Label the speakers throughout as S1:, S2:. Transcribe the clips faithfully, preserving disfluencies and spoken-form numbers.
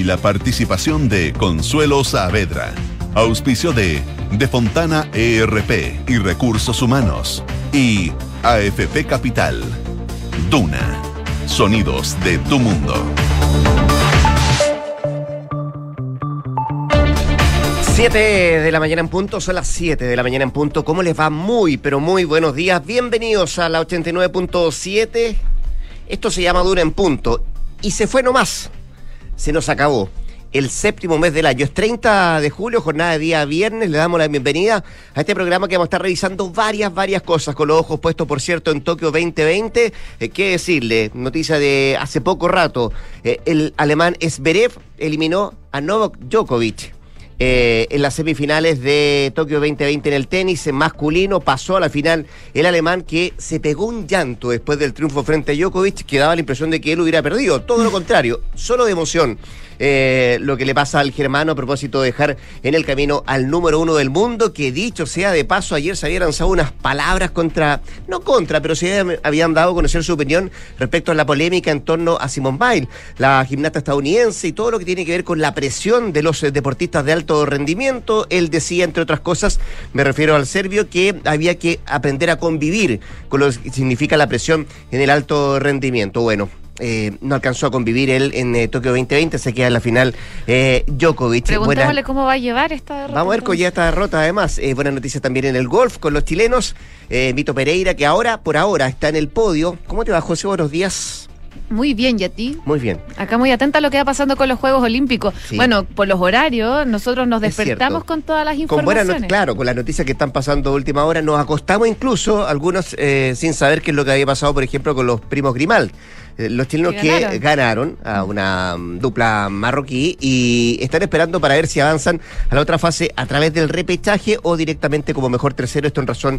S1: y la participación de Consuelo Saavedra. Auspicio de De Fontana E R P y Recursos Humanos y A F P Capital. Duna. Sonidos de tu mundo.
S2: siete de la mañana en punto, son las siete de la mañana en punto. ¿Cómo les va? Muy, pero muy buenos días. Bienvenidos a la ochenta y nueve punto siete. Esto se llama Duna en punto. Y se fue nomás. Se nos acabó el séptimo mes del año. Es treinta de julio, jornada de día viernes. Le damos la bienvenida a este programa que vamos a estar revisando varias, varias cosas, con los ojos puestos, por cierto, en Tokio veinte veinte. Eh, ¿Qué decirle? Noticia de hace poco rato. Eh, el alemán Zverev eliminó a Novak Djokovic. Eh, en las semifinales de Tokio veinte veinte en el tenis en masculino. Pasó a la final el alemán, que se pegó un llanto después del triunfo frente a Djokovic, que daba la impresión de que él hubiera perdido. Todo lo contrario, solo de emoción. Eh, lo que le pasa al germano a propósito de dejar en el camino al número uno del mundo, que dicho sea de paso, ayer se habían lanzado unas palabras contra, no contra, pero sí habían dado a conocer su opinión respecto a la polémica en torno a Simone Biles, la gimnasta estadounidense, y todo lo que tiene que ver con la presión de los deportistas de alto rendimiento. Él decía, entre otras cosas, me refiero al serbio, que había que aprender a convivir con lo que significa la presión en el alto rendimiento. Bueno, Eh, no alcanzó a convivir él en eh, Tokio veinte veinte, se queda en la final eh, Djokovic.
S3: Preguntémosle
S2: Buena...
S3: cómo va a llevar esta derrota.
S2: Vamos a ver con ya esta derrota, además. Eh, buenas noticias también en el golf con los chilenos. Eh, Mito Pereira, que ahora, por ahora, está en el podio. ¿Cómo te va, José? Buenos días.
S3: Muy bien, ¿y a ti?
S2: Muy bien.
S3: Acá muy atenta a lo que va pasando con los Juegos Olímpicos. Sí. Bueno, por los horarios, nosotros nos despertamos con todas las informaciones.
S2: Con buenas not- claro, con las noticias que están pasando a última hora. Nos acostamos incluso, algunos eh, sin saber qué es lo que había pasado, por ejemplo, con los primos Grimal. Los chilenos que ganaron. que ganaron a una dupla marroquí y están esperando para ver si avanzan a la otra fase a través del repechaje o directamente como mejor tercero, esto en razón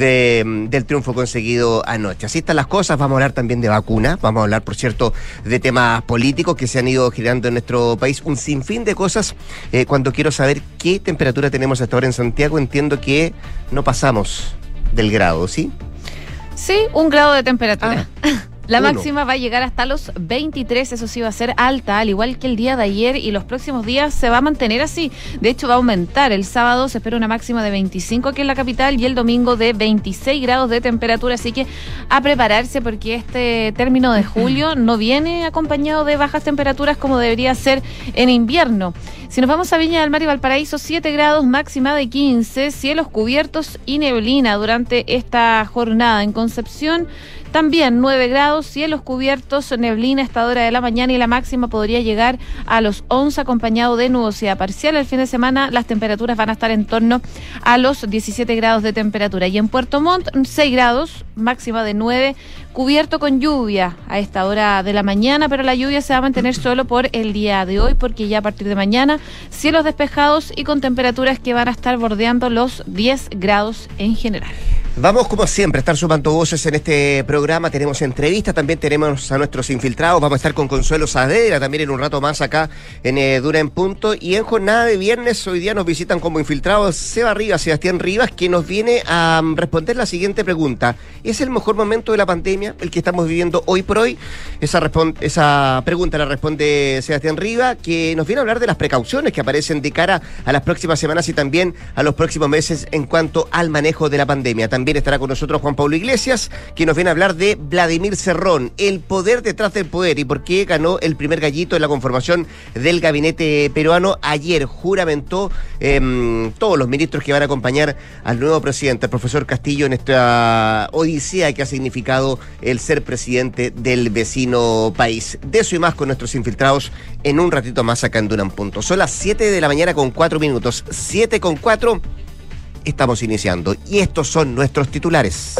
S2: de, del triunfo conseguido anoche. Así están las cosas. Vamos a hablar también de vacunas, vamos a hablar, por cierto, de temas políticos que se han ido girando en nuestro país, un sinfín de cosas. Eh, cuando quiero saber qué temperatura tenemos hasta ahora en Santiago, entiendo que no pasamos del grado, ¿sí?
S3: Sí, un grado de temperatura.
S2: Ah.
S3: La
S2: Uno.
S3: máxima va a llegar hasta los veintitrés, eso sí va a ser alta, al igual que el día de ayer, y los próximos días se va a mantener así. De hecho, va a aumentar. El sábado se espera una máxima de veinticinco aquí en la capital y el domingo de veintiséis grados de temperatura, así que a prepararse, porque este término de julio no viene acompañado de bajas temperaturas como debería ser en invierno. Si nos vamos a Viña del Mar y Valparaíso, siete grados, máxima de quince, cielos cubiertos y neblina durante esta jornada. En Concepción, también nueve grados, cielos cubiertos, neblina a esta hora de la mañana, y la máxima podría llegar a los once, acompañado de nubosidad parcial. El fin de semana las temperaturas van a estar en torno a los diecisiete grados de temperatura. Y en Puerto Montt, seis grados, máxima de nueve, cubierto con lluvia a esta hora de la mañana, pero la lluvia se va a mantener solo por el día de hoy, porque ya a partir de mañana cielos despejados y con temperaturas que van a estar bordeando los diez grados en general.
S2: Vamos, como siempre, a estar sumando voces en este programa. Tenemos entrevistas, también tenemos a nuestros infiltrados. Vamos a estar con Consuelo Saavedra también en un rato más acá en eh, Duna en Punto. Y en jornada de viernes, hoy día nos visitan como infiltrados Seba Rivas, Sebastián Rivas, que nos viene a um, responder la siguiente pregunta. ¿Es el mejor momento de la pandemia el que estamos viviendo hoy por hoy? Esa, respon- esa pregunta la responde Sebastián Rivas, que nos viene a hablar de las precauciones que aparecen de cara a las próximas semanas y también a los próximos meses en cuanto al manejo de la pandemia. También estará con nosotros Juan Pablo Iglesias, que nos viene a hablar de Vladimir Cerrón, el poder detrás del poder, y por qué ganó el primer gallito en la conformación del gabinete peruano. Ayer juramentó eh, todos los ministros que van a acompañar al nuevo presidente, el profesor Castillo, en esta odisea que ha significado el ser presidente del vecino país. De eso y más con nuestros infiltrados en un ratito más acá en Duna en Punto. Son las siete de la mañana con cuatro minutos. siete con cuatro. Estamos iniciando y estos son nuestros titulares.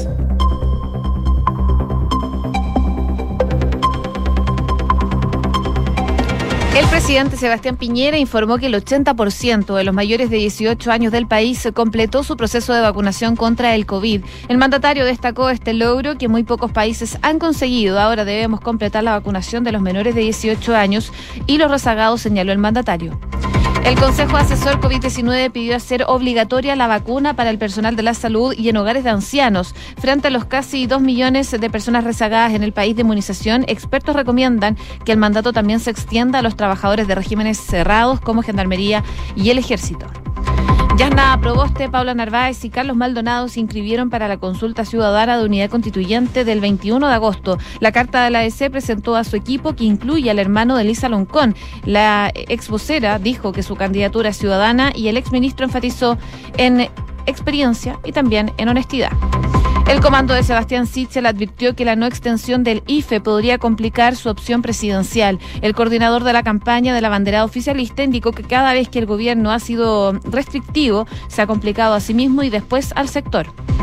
S3: El presidente Sebastián Piñera informó que el ochenta por ciento de los mayores de dieciocho años del país completó su proceso de vacunación contra el COVID. El mandatario destacó este logro que muy pocos países han conseguido. Ahora debemos completar la vacunación de los menores de dieciocho años y los rezagados, señaló el mandatario. El Consejo Asesor COVID diecinueve pidió hacer obligatoria la vacuna para el personal de la salud y en hogares de ancianos. Frente a los casi dos millones de personas rezagadas en el país de inmunización, expertos recomiendan que el mandato también se extienda a los trabajadores de regímenes cerrados como Gendarmería y el Ejército. Yasna Proboste, Paula Narváez y Carlos Maldonado se inscribieron para la consulta ciudadana de unidad constituyente del veintiuno de agosto. La carta de la A D C presentó a su equipo, que incluye al hermano de Elisa Loncón. La ex vocera dijo que su candidatura es ciudadana y el exministro enfatizó en experiencia y también en honestidad. El comando de Sebastián Sichel advirtió que la no extensión del I F E podría complicar su opción presidencial. El coordinador de la campaña de la banderada oficialista indicó que cada vez que el gobierno ha sido restrictivo, se ha complicado a sí mismo y después al sector.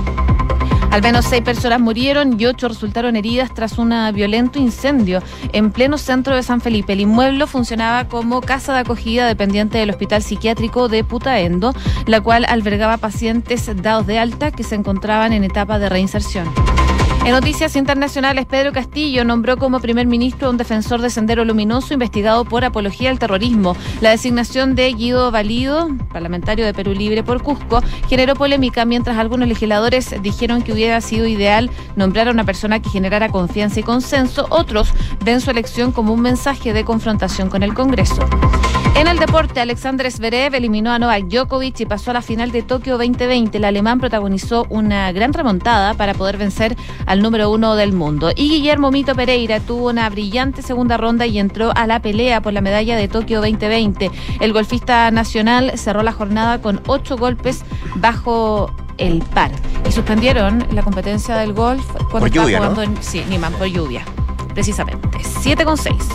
S3: Al menos seis personas murieron y ocho resultaron heridas tras un violento incendio en pleno centro de San Felipe. El inmueble funcionaba como casa de acogida dependiente del Hospital Psiquiátrico de Putaendo, la cual albergaba pacientes dados de alta que se encontraban en etapa de reinserción. En noticias internacionales, Pedro Castillo nombró como primer ministro a un defensor de Sendero Luminoso investigado por apología al terrorismo. La designación de Guido Valido, parlamentario de Perú Libre por Cusco, generó polémica, mientras algunos legisladores dijeron que hubiera sido ideal nombrar a una persona que generara confianza y consenso. Otros ven su elección como un mensaje de confrontación con el Congreso. En el deporte, Alexander Zverev eliminó a Novak Djokovic y pasó a la final de Tokio veinte veinte. El alemán protagonizó una gran remontada para poder vencer al número uno del mundo. Y Guillermo Mito Pereira tuvo una brillante segunda ronda y entró a la pelea por la medalla de Tokio veinte veinte. El golfista nacional cerró la jornada con ocho golpes bajo el par. Y suspendieron la competencia del golf cuando
S2: por
S3: estaba
S2: lluvia,
S3: jugando
S2: ¿no?
S3: en, sí, Niman, por lluvia, precisamente. siete con seis.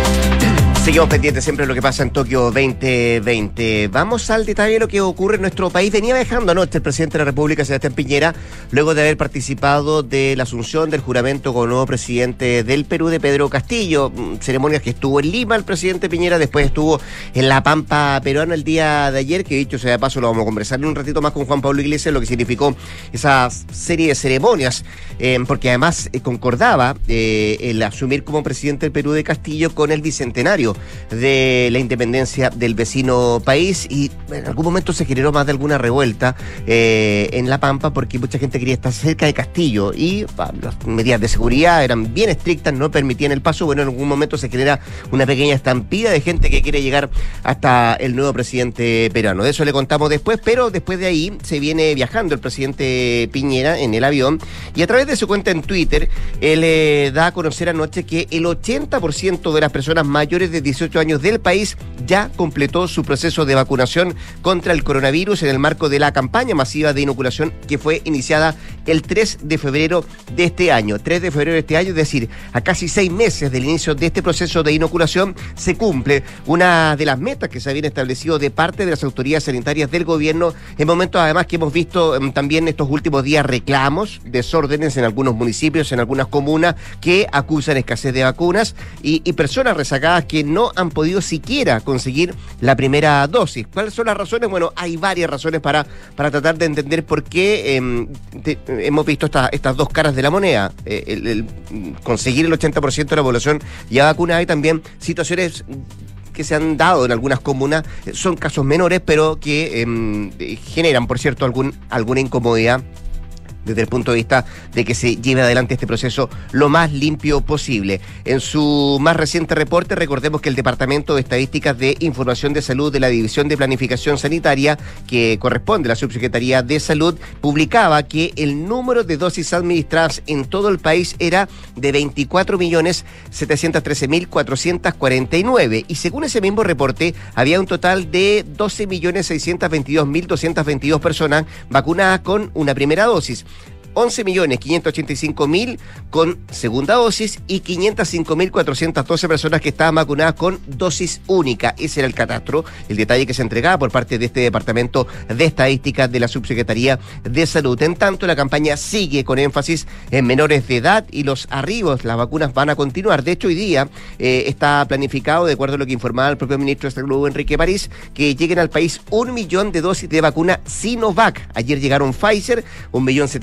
S2: Seguimos pendientes siempre de lo que pasa en Tokio veinte veinte. Vamos al detalle de lo que ocurre en nuestro país. Venía viajando anoche el presidente de la República, Sebastián Piñera, luego de haber participado de la asunción del juramento como nuevo presidente del Perú de Pedro Castillo. Ceremonias que estuvo en Lima el presidente Piñera, después estuvo en La Pampa peruana el día de ayer, que dicho sea de paso lo vamos a conversar en un ratito más con Juan Pablo Iglesias, lo que significó esa serie de ceremonias, eh, porque además eh, concordaba eh, el asumir como presidente del Perú de Castillo con el bicentenario de la independencia del vecino país, y en algún momento se generó más de alguna revuelta eh, en La Pampa porque mucha gente quería estar cerca de Castillo y bah, las medidas de seguridad eran bien estrictas, no permitían el paso. Bueno, en algún momento se genera una pequeña estampida de gente que quiere llegar hasta el nuevo presidente peruano. De eso le contamos después, pero después de ahí se viene viajando el presidente Piñera en el avión y a través de su cuenta en Twitter él eh, da a conocer anoche que el ochenta por ciento de las personas mayores de dieciocho años del país ya completó su proceso de vacunación contra el coronavirus en el marco de la campaña masiva de inoculación que fue iniciada el tres de febrero de este año. tres de febrero de este año, es decir, a casi seis meses del inicio de este proceso de inoculación, se cumple una de las metas que se habían establecido de parte de las autoridades sanitarias del gobierno, en momentos además que hemos visto um, también estos últimos días reclamos, desórdenes en algunos municipios, en algunas comunas que acusan escasez de vacunas y, y personas rezagadas que no han podido siquiera conseguir la primera dosis. ¿Cuáles son las razones? Bueno, hay varias razones para, para tratar de entender por qué eh, te, hemos visto esta, estas dos caras de la moneda. Eh, el, el conseguir el ochenta por ciento de la población ya vacunada y también situaciones que se han dado en algunas comunas, son casos menores, pero que eh, generan, por cierto, algún, alguna incomodidad desde el punto de vista de que se lleve adelante este proceso lo más limpio posible. En su más reciente reporte, recordemos que el Departamento de Estadísticas de Información de Salud de la División de Planificación Sanitaria, que corresponde a la Subsecretaría de Salud, publicaba que el número de dosis administradas en todo el país era de veinticuatro millones setecientos trece mil cuatrocientos cuarenta y nueve, y según ese mismo reporte, había un total de doce millones seiscientos veintidós mil doscientos veintidós personas vacunadas con una primera dosis, once millones quinientos ochenta y cinco mil con segunda dosis y quinientos cinco mil cuatrocientas doce personas que estaban vacunadas con dosis única. Ese era el catastro, el detalle que se entregaba por parte de este Departamento de Estadísticas de la Subsecretaría de Salud. En tanto, la campaña sigue con énfasis en menores de edad y los arribos. Las vacunas van a continuar. De hecho, hoy día eh, está planificado, de acuerdo a lo que informaba el propio ministro de Salud, Enrique París, que lleguen al país un millón de dosis de vacuna Sinovac. Ayer llegaron Pfizer, un millón setecientos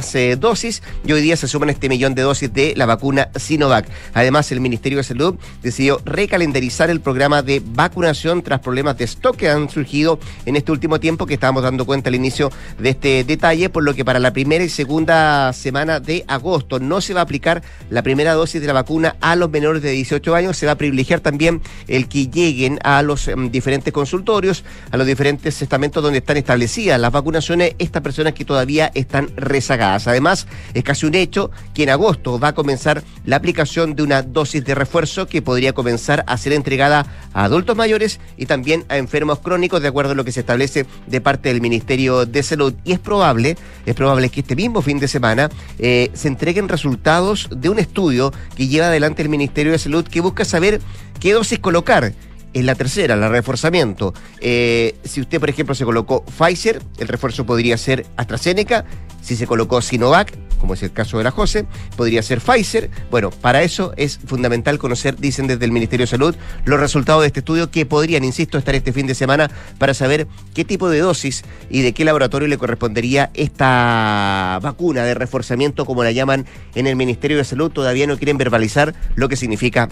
S2: más eh, dosis y hoy día se suman este millón de dosis de la vacuna Sinovac. Además, el Ministerio de Salud decidió recalendarizar el programa de vacunación tras problemas de stock que han surgido en este último tiempo, que estábamos dando cuenta al inicio de este detalle, por lo que para la primera y segunda semana de agosto no se va a aplicar la primera dosis de la vacuna a los menores de dieciocho años. Se va a privilegiar también el que lleguen a los um, diferentes consultorios, a los diferentes estamentos donde están establecidas las vacunaciones, estas personas que todavía están rezagadas. Además, es casi un hecho que en agosto va a comenzar la aplicación de una dosis de refuerzo que podría comenzar a ser entregada a adultos mayores y también a enfermos crónicos, de acuerdo a lo que se establece de parte del Ministerio de Salud. Y es probable, es probable que este mismo fin de semana eh, se entreguen resultados de un estudio que lleva adelante el Ministerio de Salud, que busca saber qué dosis colocar en la tercera, la reforzamiento. Eh, si usted, por ejemplo, se colocó Pfizer, el refuerzo podría ser AstraZeneca. Si se colocó Sinovac, como es el caso de la José, podría ser Pfizer. Bueno, para eso es fundamental conocer, dicen desde el Ministerio de Salud, los resultados de este estudio, que podrían, insisto, estar este fin de semana para saber qué tipo de dosis y de qué laboratorio le correspondería esta vacuna de reforzamiento, como la llaman en el Ministerio de Salud. Todavía no quieren verbalizar lo que significa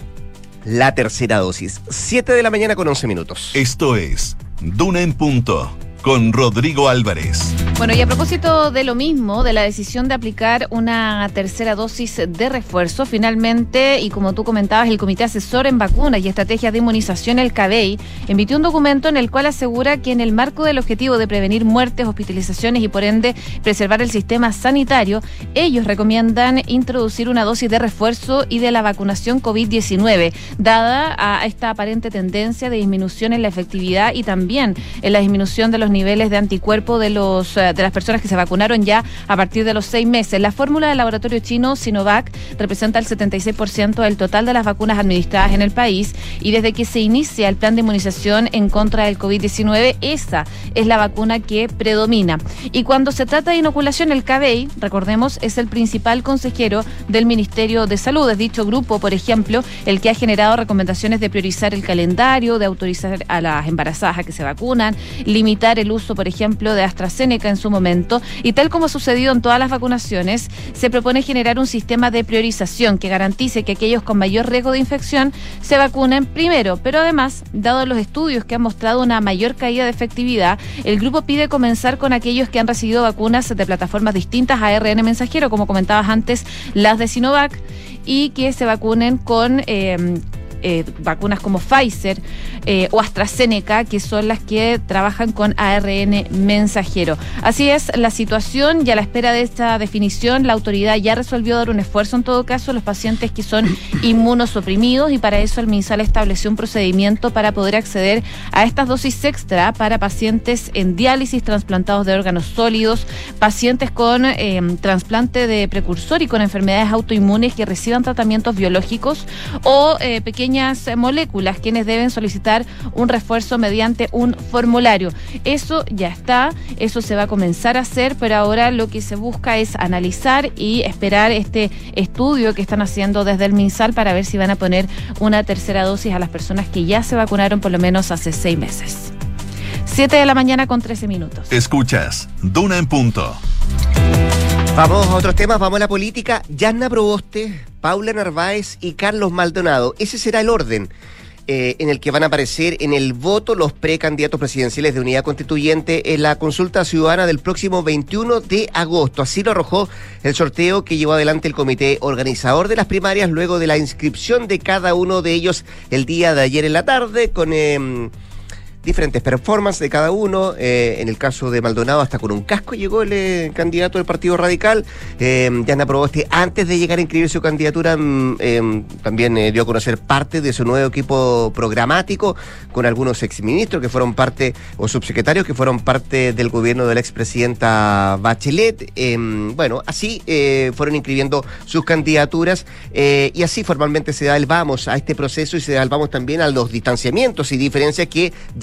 S2: la tercera dosis. siete de la mañana con once minutos.
S1: Esto es Duna en Punto, con Rodrigo Álvarez.
S3: Bueno, y a propósito de lo mismo, de la decisión de aplicar una tercera dosis de refuerzo, finalmente, y como tú comentabas, el Comité Asesor en Vacunas y Estrategias de Inmunización, el CABEI, emitió un documento en el cual asegura que en el marco del objetivo de prevenir muertes, hospitalizaciones y por ende preservar el sistema sanitario, ellos recomiendan introducir una dosis de refuerzo y de la vacunación COVID diecinueve, dada a esta aparente tendencia de disminución en la efectividad y también en la disminución de los niveles de anticuerpo de los de las personas que se vacunaron ya a partir de los seis meses. La fórmula del laboratorio chino Sinovac representa el setenta y seis por ciento del total de las vacunas administradas en el país, y desde que se inicia el plan de inmunización en contra del COVID diecinueve, esa es la vacuna que predomina. Y cuando se trata de inoculación, el CABEI, recordemos, es el principal consejero del Ministerio de Salud. Es dicho grupo, por ejemplo, el que ha generado recomendaciones de priorizar el calendario, de autorizar a las embarazadas a que se vacunan, limitar el uso, por ejemplo, de AstraZeneca en su momento, y tal como ha sucedido en todas las vacunaciones, se propone generar un sistema de priorización que garantice que aquellos con mayor riesgo de infección se vacunen primero. Pero además, dado los estudios que han mostrado una mayor caída de efectividad, el grupo pide comenzar con aquellos que han recibido vacunas de plataformas distintas a A R N mensajero, como comentabas antes, las de Sinovac, y que se vacunen con Eh, Eh, vacunas como Pfizer eh, o AstraZeneca, que son las que trabajan con A R N mensajero. Así es la situación, y a la espera de esta definición, la autoridad ya resolvió dar un esfuerzo en todo caso a los pacientes que son inmunosuprimidos, y para eso el MinSal estableció un procedimiento para poder acceder a estas dosis extra para pacientes en diálisis, trasplantados de órganos sólidos, pacientes con eh, trasplante de precursor y con enfermedades autoinmunes que reciban tratamientos biológicos, o eh, pequeños moléculas, quienes deben solicitar un refuerzo mediante un formulario. Eso ya está, eso se va a comenzar a hacer, pero ahora lo que se busca es analizar y esperar este estudio que están haciendo desde el MinSal para ver si van a poner una tercera dosis a las personas que ya se vacunaron por lo menos hace seis meses. siete de la mañana con trece minutos.
S1: Escuchas Duna en Punto.
S2: Vamos a otros temas, vamos a la política. Yanna Proboste, Paula Narváez y Carlos Maldonado. Ese será el orden eh, en el que van a aparecer en el voto los precandidatos presidenciales de Unidad Constituyente en la consulta ciudadana del próximo veintiuno de agosto. Así lo arrojó el sorteo que llevó adelante el comité organizador de las primarias luego de la inscripción de cada uno de ellos el día de ayer en la tarde, con Eh, diferentes performances de cada uno. Eh, en el caso de Maldonado, hasta con un casco llegó el eh, candidato del Partido Radical. Eh, Yanna Proboste, antes de llegar a inscribir su candidatura, eh, también eh, dio a conocer parte de su nuevo equipo programático, con algunos exministros que fueron parte, o subsecretarios que fueron parte del gobierno de la expresidenta Bachelet. Eh, bueno, así eh, fueron inscribiendo sus candidaturas, eh, y así formalmente se da el vamos a este proceso, y se da el vamos también a los distanciamientos y diferencias que ya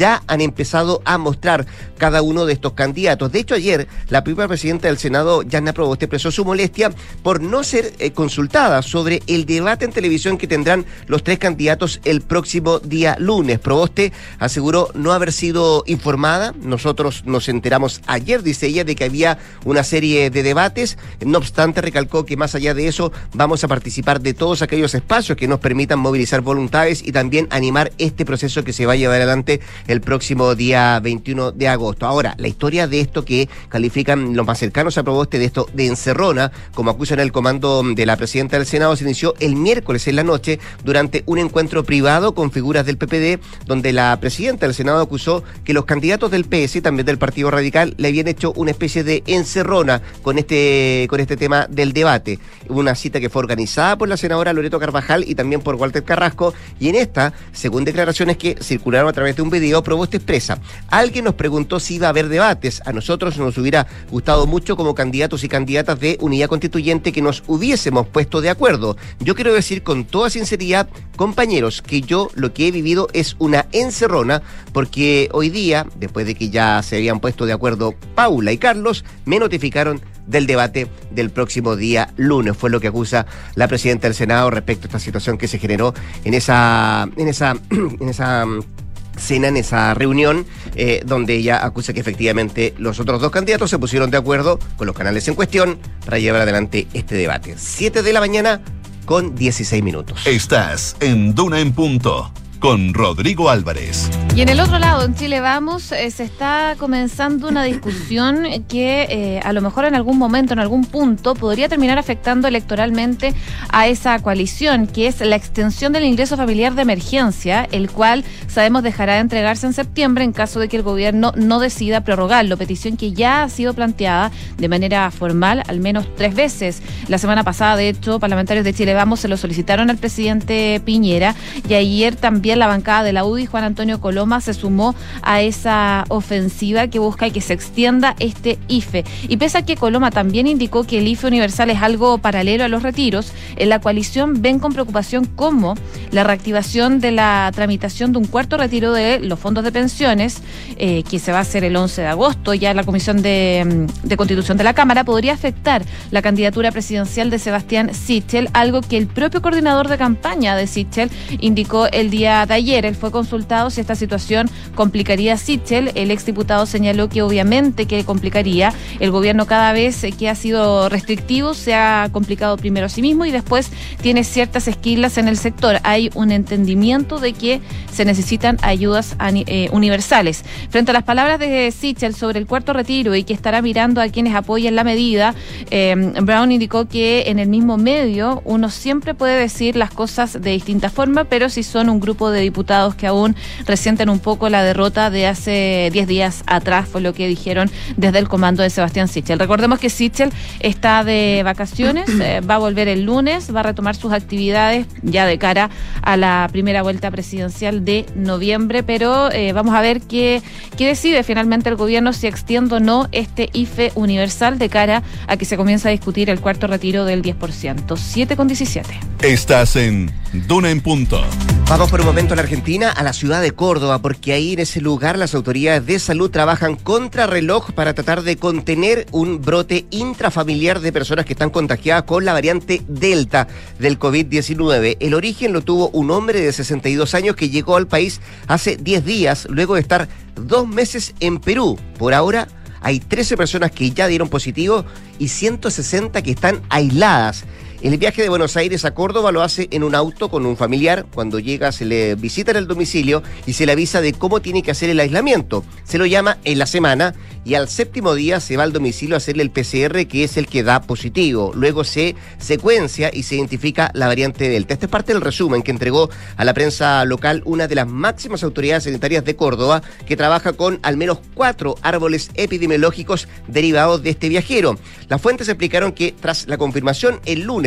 S2: ya han empezado a mostrar cada uno de estos candidatos. De hecho, ayer la primera presidenta del Senado, Yanna Proboste, expresó su molestia por no ser eh, consultada sobre el debate en televisión que tendrán los tres candidatos el próximo día lunes. Proboste aseguró no haber sido informada. Nosotros nos enteramos ayer, dice ella, de que había una serie de debates. No obstante, recalcó que más allá de eso vamos a participar de todos aquellos espacios que nos permitan movilizar voluntades y también animar este proceso que se va a llevar adelante el próximo día veintiuno de agosto. Ahora, la historia de esto que califican los más cercanos a Proboste, de esto de encerrona, como acusan el comando de la presidenta del Senado, se inició el miércoles en la noche durante un encuentro privado con figuras del P P D, donde la presidenta del Senado acusó que los candidatos del P S y también del Partido Radical le habían hecho una especie de encerrona con este, con este tema del debate. Una cita que fue organizada por la senadora Loreto Carvajal y también por Walter Carrasco, y en esta, según declaraciones que circularon a través de un video, Proboste expresa: alguien nos preguntó si iba a haber debates. A nosotros nos hubiera gustado mucho como candidatos y candidatas de Unidad Constituyente que nos hubiésemos puesto de acuerdo. Yo quiero decir con toda sinceridad, compañeros, que yo lo que he vivido es una encerrona, porque hoy día, después de que ya se habían puesto de acuerdo Paula y Carlos, me notificaron del debate del próximo día lunes. Fue lo que acusa la presidenta del Senado respecto a esta situación que se generó en esa, en esa, en esa cena, en esa reunión, eh, donde ella acusa que efectivamente los otros dos candidatos se pusieron de acuerdo con los canales en cuestión para llevar adelante este debate. Siete de la mañana con dieciséis minutos.
S1: Estás en Duna en Punto con Rodrigo Álvarez.
S3: Y en el otro lado, en Chile Vamos, eh, se está comenzando una discusión que eh, a lo mejor en algún momento, en algún punto, podría terminar afectando electoralmente a esa coalición, que es la extensión del ingreso familiar de emergencia, el cual sabemos dejará de entregarse en septiembre en caso de que el gobierno no decida prorrogarlo, petición que ya ha sido planteada de manera formal al menos tres veces. La semana pasada, de hecho, parlamentarios de Chile Vamos se lo solicitaron al presidente Piñera, y ayer también la bancada de la U D I, Juan Antonio Coloma, se sumó a esa ofensiva que busca que se extienda este I F E. Y pese a que Coloma también indicó que el I F E universal es algo paralelo a los retiros, en la coalición ven con preocupación cómo la reactivación de la tramitación de un cuarto retiro de los fondos de pensiones, eh, que se va a hacer el once de agosto, ya en la Comisión de, de Constitución de la Cámara, podría afectar la candidatura presidencial de Sebastián Sichel, algo que el propio coordinador de campaña de Sichel indicó el día de ayer. Él fue consultado si esta situación complicaría a Sichel. El exdiputado señaló que obviamente que complicaría. El gobierno, cada vez que ha sido restrictivo, se ha complicado primero a sí mismo y después tiene ciertas esquilas en el sector. Hay un entendimiento de que se necesitan ayudas eh, universales. Frente a las palabras de Sichel sobre el cuarto retiro y que estará mirando a quienes apoyen la medida, eh, Brown indicó que en el mismo medio uno siempre puede decir las cosas de distinta forma, pero si son un grupo de diputados que aún resienten un poco la derrota de hace diez días atrás, fue lo que dijeron desde el comando de Sebastián Sichel. Recordemos que Sichel está de vacaciones, eh, va a volver el lunes, va a retomar sus actividades ya de cara a la primera vuelta presidencial de noviembre, pero eh, vamos a ver qué, qué decide finalmente el gobierno, si extiende o no este I F E universal de cara a que se comience a discutir el cuarto retiro del diez por ciento. siete con diecisiete.
S1: Estás en Duna en Punto.
S2: Vamos por un momento a la Argentina, a la ciudad de Córdoba, porque ahí en ese lugar las autoridades de salud trabajan contrarreloj para tratar de contener un brote intrafamiliar de personas que están contagiadas con la variante Delta del COVID diecinueve. El origen lo tuvo un hombre de sesenta y dos años que llegó al país hace diez días, luego de estar dos meses en Perú. Por ahora hay trece personas que ya dieron positivo y ciento sesenta que están aisladas. El viaje de Buenos Aires a Córdoba lo hace en un auto con un familiar. Cuando llega se le visita en el domicilio y se le avisa de cómo tiene que hacer el aislamiento. Se lo llama en la semana y al séptimo día se va al domicilio a hacerle el P C R, que es el que da positivo. Luego se secuencia y se identifica la variante Delta. Esta es parte del resumen que entregó a la prensa local una de las máximas autoridades sanitarias de Córdoba, que trabaja con al menos cuatro árboles epidemiológicos derivados de este viajero. Las fuentes explicaron que tras la confirmación el lunes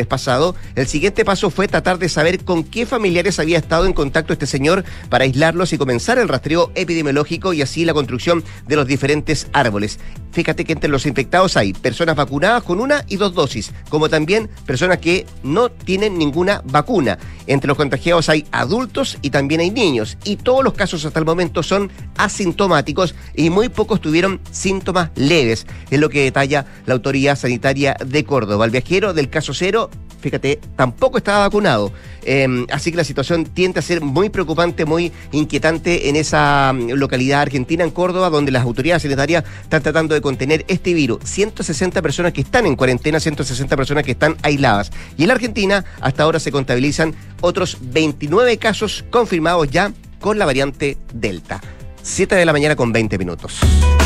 S2: miércoles pasado. El siguiente paso fue tratar de saber con qué familiares había estado en contacto este señor para aislarlos y comenzar el rastreo epidemiológico y así la construcción de los diferentes árboles. Fíjate que entre los infectados hay personas vacunadas con una y dos dosis, como también personas que no tienen ninguna vacuna. Entre los contagiados hay adultos y también hay niños. Y todos los casos hasta el momento son asintomáticos y muy pocos tuvieron síntomas leves. Es lo que detalla la autoridad sanitaria de Córdoba. El viajero del caso cero, fíjate, tampoco estaba vacunado. Eh, así que la situación tiende a ser muy preocupante, muy inquietante en esa localidad argentina, en Córdoba, donde las autoridades sanitarias están tratando de contener este virus. ciento sesenta personas que están en cuarentena, ciento sesenta personas que están aisladas. Y en la Argentina, hasta ahora se contabilizan otros veintinueve casos confirmados ya con la variante Delta. siete de la mañana con veinte minutos.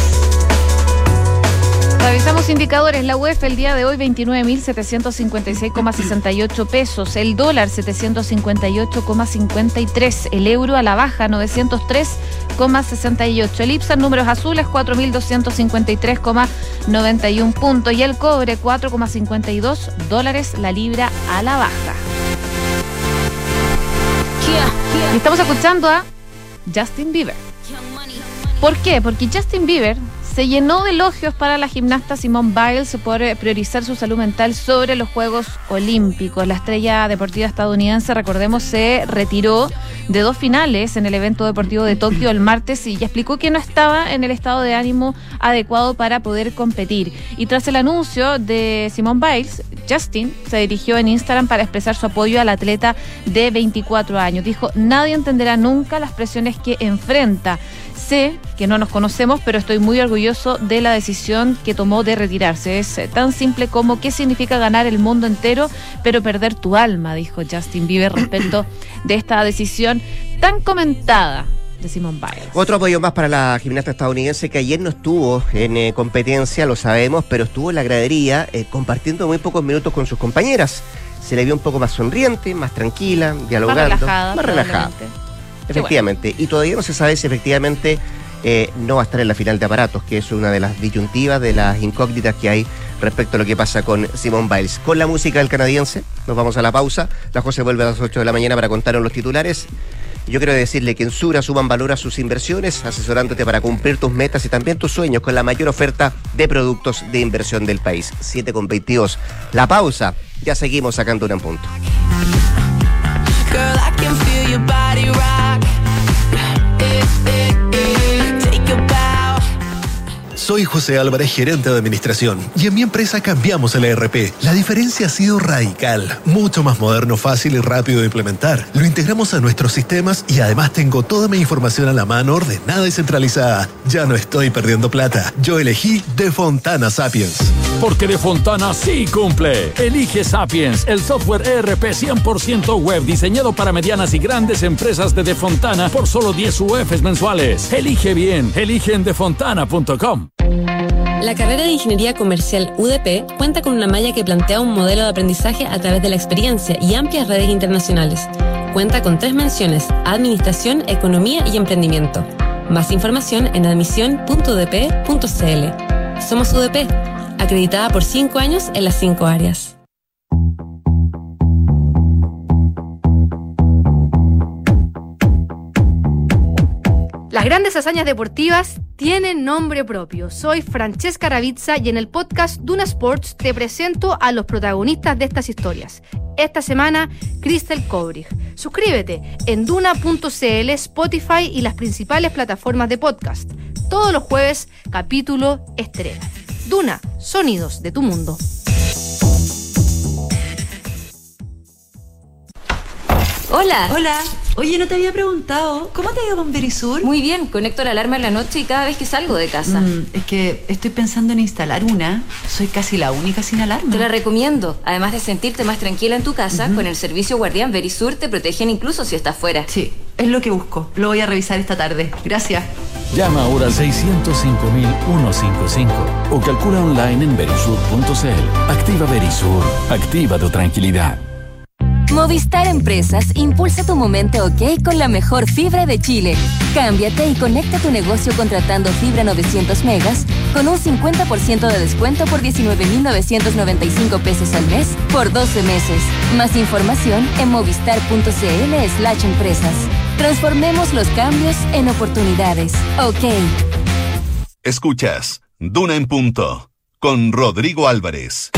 S3: Revisamos indicadores. La U E F el día de hoy veintinueve mil setecientos cincuenta y seis coma sesenta y ocho pesos. El dólar setecientos cincuenta y ocho coma cincuenta y tres. El euro a la baja novecientos tres coma sesenta y ocho. El IPSA en números azules cuatro mil doscientos cincuenta y tres coma noventa y uno puntos. Y el cobre cuatro coma cincuenta y dos dólares la libra a la baja. Y estamos escuchando a Justin Bieber. ¿Por qué? Porque Justin Bieber se llenó de elogios para la gimnasta Simone Biles por priorizar su salud mental sobre los Juegos Olímpicos. La estrella deportiva estadounidense, recordemos, se retiró de dos finales en el evento deportivo de Tokio el martes y ya explicó que no estaba en el estado de ánimo adecuado para poder competir. Y tras el anuncio de Simone Biles, Justin se dirigió en Instagram para expresar su apoyo al atleta de veinticuatro años. Dijo: nadie entenderá nunca las presiones que enfrenta. Sé que no nos conocemos, pero estoy muy orgulloso de la decisión que tomó de retirarse. Es tan simple como qué significa ganar el mundo entero, pero perder tu alma, dijo Justin Bieber respecto de esta decisión tan comentada de Simone Biles.
S2: Otro apoyo más para la gimnasta estadounidense que ayer no estuvo en eh, competencia, lo sabemos, pero estuvo en la gradería eh, compartiendo muy pocos minutos con sus compañeras. Se le vio un poco más sonriente, más tranquila, dialogando.
S3: Más relajada.
S2: Más relajada. Efectivamente, bueno. Y todavía no se sabe si efectivamente eh, no va a estar en la final de aparatos, que es una de las disyuntivas, de las incógnitas que hay respecto a lo que pasa con Simone Biles. Con la música del canadiense, nos vamos a la pausa. La José vuelve a las ocho de la mañana para contarnos los titulares. Yo quiero decirle que en Sura suban valor a sus inversiones, asesorándote para cumplir tus metas y también tus sueños con la mayor oferta de productos de inversión del país. siete con veintidós. La pausa, ya seguimos sacando un en punto.
S4: Girl, I can feel your body rock. Eh, eh, eh. Take a bow.
S5: Soy José Álvarez, gerente de administración, y en mi empresa cambiamos el E R P. La diferencia ha sido radical, mucho más moderno, fácil y rápido de implementar. Lo integramos a nuestros sistemas y además tengo toda mi información a la mano, ordenada y centralizada. Ya no estoy perdiendo plata. Yo elegí Defontana Sapiens.
S6: Porque Defontana sí cumple. Elige Sapiens, el software E R P cien por ciento web diseñado para medianas y grandes empresas de Defontana por solo diez U Fs mensuales. Elige bien, elige en defontana punto com.
S7: La carrera de Ingeniería Comercial U D P cuenta con una malla que plantea un modelo de aprendizaje a través de la experiencia y amplias redes internacionales. Cuenta con tres menciones: Administración, Economía y Emprendimiento. Más información en admisión punto u d p punto c l. Somos U D P, acreditada por cinco años en las cinco áreas.
S8: Las grandes hazañas deportivas tienen nombre propio. Soy Francesca Ravizza y en el podcast Duna Sports te presento a los protagonistas de estas historias. Esta semana, Christel Kobrich. Suscríbete en duna punto c l, Spotify y las principales plataformas de podcast. Todos los jueves, capítulo estreno. Duna, sonidos de tu mundo.
S9: Hola.
S10: Hola. Oye, no te había preguntado, ¿cómo te ha ido con Verisur?
S9: Muy bien, conecto la alarma en la noche y cada vez que salgo de casa.
S10: Mm, es que estoy pensando en instalar una. Soy casi la única sin alarma.
S9: Te la recomiendo. Además de sentirte más tranquila en tu casa, uh-huh. con el servicio Guardián Verisur te protegen incluso si estás fuera.
S10: Sí, es lo que busco. Lo voy a revisar esta tarde. Gracias.
S6: Llama ahora al seiscientos cinco mil ciento cincuenta y cinco o calcula online en verisur punto c l. Activa Verisur. Activa tu tranquilidad.
S9: Movistar Empresas impulsa tu momento OK con la mejor fibra de Chile. Cámbiate y conecta tu negocio contratando fibra novecientos megas con un cincuenta por ciento de descuento por diecinueve mil novecientos noventa y cinco pesos al mes por doce meses. Más información en movistar.cl slash empresas. Transformemos los cambios en oportunidades. OK.
S1: Escuchas Duna en Punto con Rodrigo Álvarez.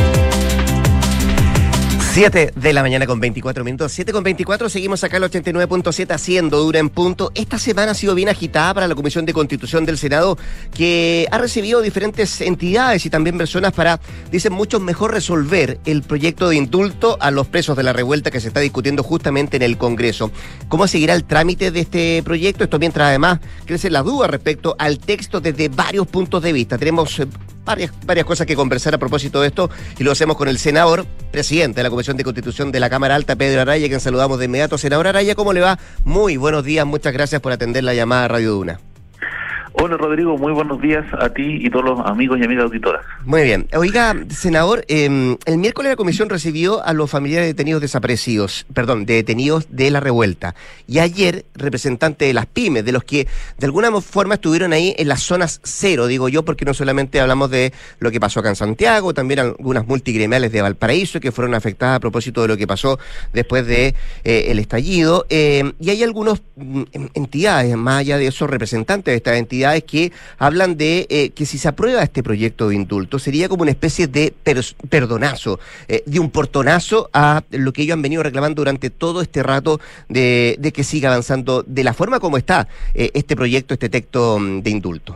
S2: siete de la mañana con veinticuatro minutos, siete con veinticuatro, seguimos acá en el ochenta y nueve punto siete haciendo Dura en Punto. Esta semana ha sido bien agitada para la Comisión de Constitución del Senado, que ha recibido diferentes entidades y también personas para, dicen muchos, mejor resolver el proyecto de indulto a los presos de la revuelta que se está discutiendo justamente en el Congreso. ¿Cómo seguirá el trámite de este proyecto? Esto mientras además crecen las dudas respecto al texto desde varios puntos de vista. Tenemos eh, varias, varias cosas que conversar a propósito de esto y lo hacemos con el senador, presidente de la Comisión de Constitución de la Cámara Alta, Pedro Araya, quien saludamos de inmediato. Senador Araya, ¿cómo le va? Muy buenos días, muchas gracias por atender la llamada a Radio Duna.
S11: Hola Rodrigo, muy buenos días a ti y todos los amigos y amigas auditoras.
S2: Muy bien. Oiga, senador, eh, el miércoles la comisión recibió a los familiares de detenidos desaparecidos, perdón, de detenidos de la revuelta. Y ayer, representantes de las pymes, de los que de alguna forma estuvieron ahí en las zonas cero, digo yo, porque no solamente hablamos de lo que pasó acá en Santiago, también algunas multigremiales de Valparaíso que fueron afectadas a propósito de lo que pasó después de eh, el estallido. Eh, y hay algunas mm, entidades, más allá de esos representantes de estas entidades, que hablan de eh, que si se aprueba este proyecto de indulto sería como una especie de per perdonazo, eh, de un portonazo a lo que ellos han venido reclamando durante todo este rato de, de que siga avanzando de la forma como está eh, este proyecto, este texto de indulto.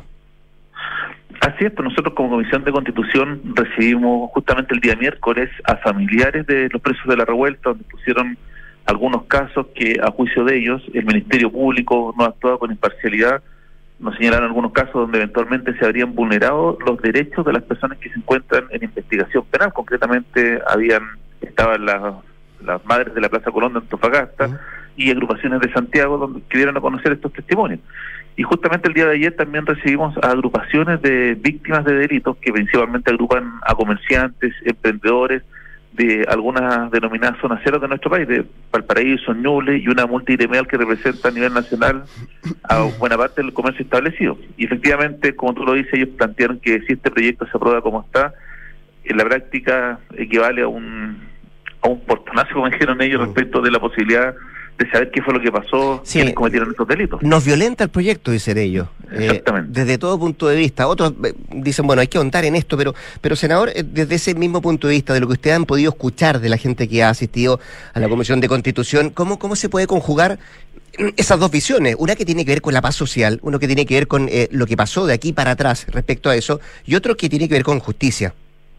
S11: Así es, pues nosotros como Comisión de Constitución recibimos justamente el día miércoles a familiares de los presos de la revuelta, donde pusieron algunos casos que a juicio de ellos el Ministerio Público no ha actuado con imparcialidad. Nos señalaron algunos casos donde eventualmente se habrían vulnerado los derechos de las personas que se encuentran en investigación penal. Concretamente, habían estaban las, las madres de la Plaza Colón de Antofagasta uh-huh. y agrupaciones de Santiago donde quisieron conocer estos testimonios. Y justamente el día de ayer también recibimos a agrupaciones de víctimas de delitos que principalmente agrupan a comerciantes, emprendedores de algunas denominadas zonas cero de nuestro país, de Valparaíso, Ñuble y una multigremial que representa a nivel nacional a buena parte del comercio establecido. Y efectivamente, como tú lo dices, ellos plantearon que si este proyecto se aprueba como está, en la práctica equivale a un a un portonazo, como dijeron ellos, respecto de la posibilidad de saber qué fue lo que pasó, sí, quienes cometieron estos delitos.
S2: Nos violenta el proyecto, dicen ellos.
S11: Exactamente.
S2: Eh, desde todo punto de vista. Otros eh, dicen, bueno, hay que ahondar en esto, pero, pero senador, eh, desde ese mismo punto de vista, de lo que ustedes han podido escuchar de la gente que ha asistido a la Comisión de Constitución, ¿cómo, cómo se puede conjugar esas dos visiones? Una que tiene que ver con la paz social, uno que tiene que ver con eh, lo que pasó de aquí para atrás respecto a eso, y otro que tiene que ver con justicia.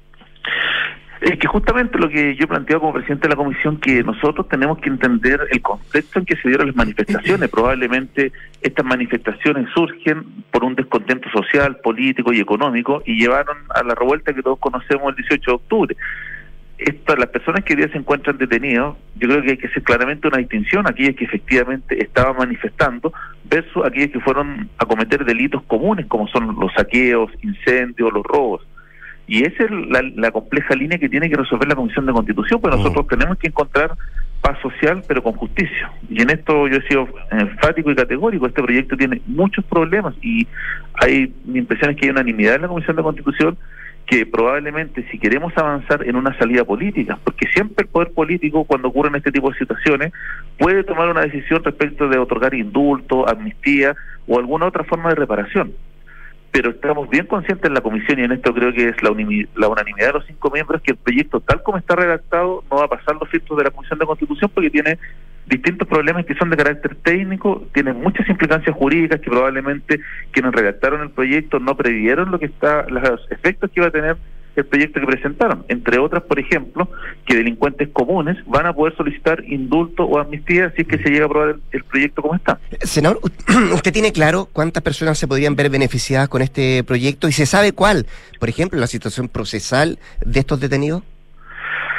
S11: Es que justamente lo que yo planteo como presidente de la comisión, que nosotros tenemos que entender el contexto en que se dieron las manifestaciones. Probablemente estas manifestaciones surgen por un descontento social, político y económico y llevaron a la revuelta que todos conocemos el dieciocho de octubre. Estas, las personas que hoy día se encuentran detenidas, yo creo que hay que hacer claramente una distinción, aquellas que efectivamente estaban manifestando versus aquellas que fueron a cometer delitos comunes como son los saqueos, incendios, los robos. Y esa es la, la compleja línea que tiene que resolver la Comisión de Constitución, pues nosotros tenemos que encontrar paz social, pero con justicia. Y en esto yo he sido enfático y categórico. Este proyecto tiene muchos problemas y hay, mi impresión es que hay unanimidad en la Comisión de Constitución que probablemente si queremos avanzar en una salida política, porque siempre el poder político cuando ocurren este tipo de situaciones puede tomar una decisión respecto de otorgar indulto, amnistía o alguna otra forma de reparación. Pero estamos bien conscientes en la comisión, y en esto creo que es la, la unanimidad de los cinco miembros, que el proyecto tal como está redactado no va a pasar los filtros de la Comisión de Constitución porque tiene distintos problemas que son de carácter técnico, tiene muchas implicancias jurídicas que probablemente quienes redactaron el proyecto no previeron lo que está, los efectos que iba a tener el proyecto que presentaron, entre otras, por ejemplo, que delincuentes comunes van a poder solicitar indulto o amnistía si es que se llega a aprobar el, el proyecto como está.
S2: Senador, ¿usted tiene claro cuántas personas se podrían ver beneficiadas con este proyecto y se sabe cuál, por ejemplo, la situación procesal de estos detenidos?
S11: Es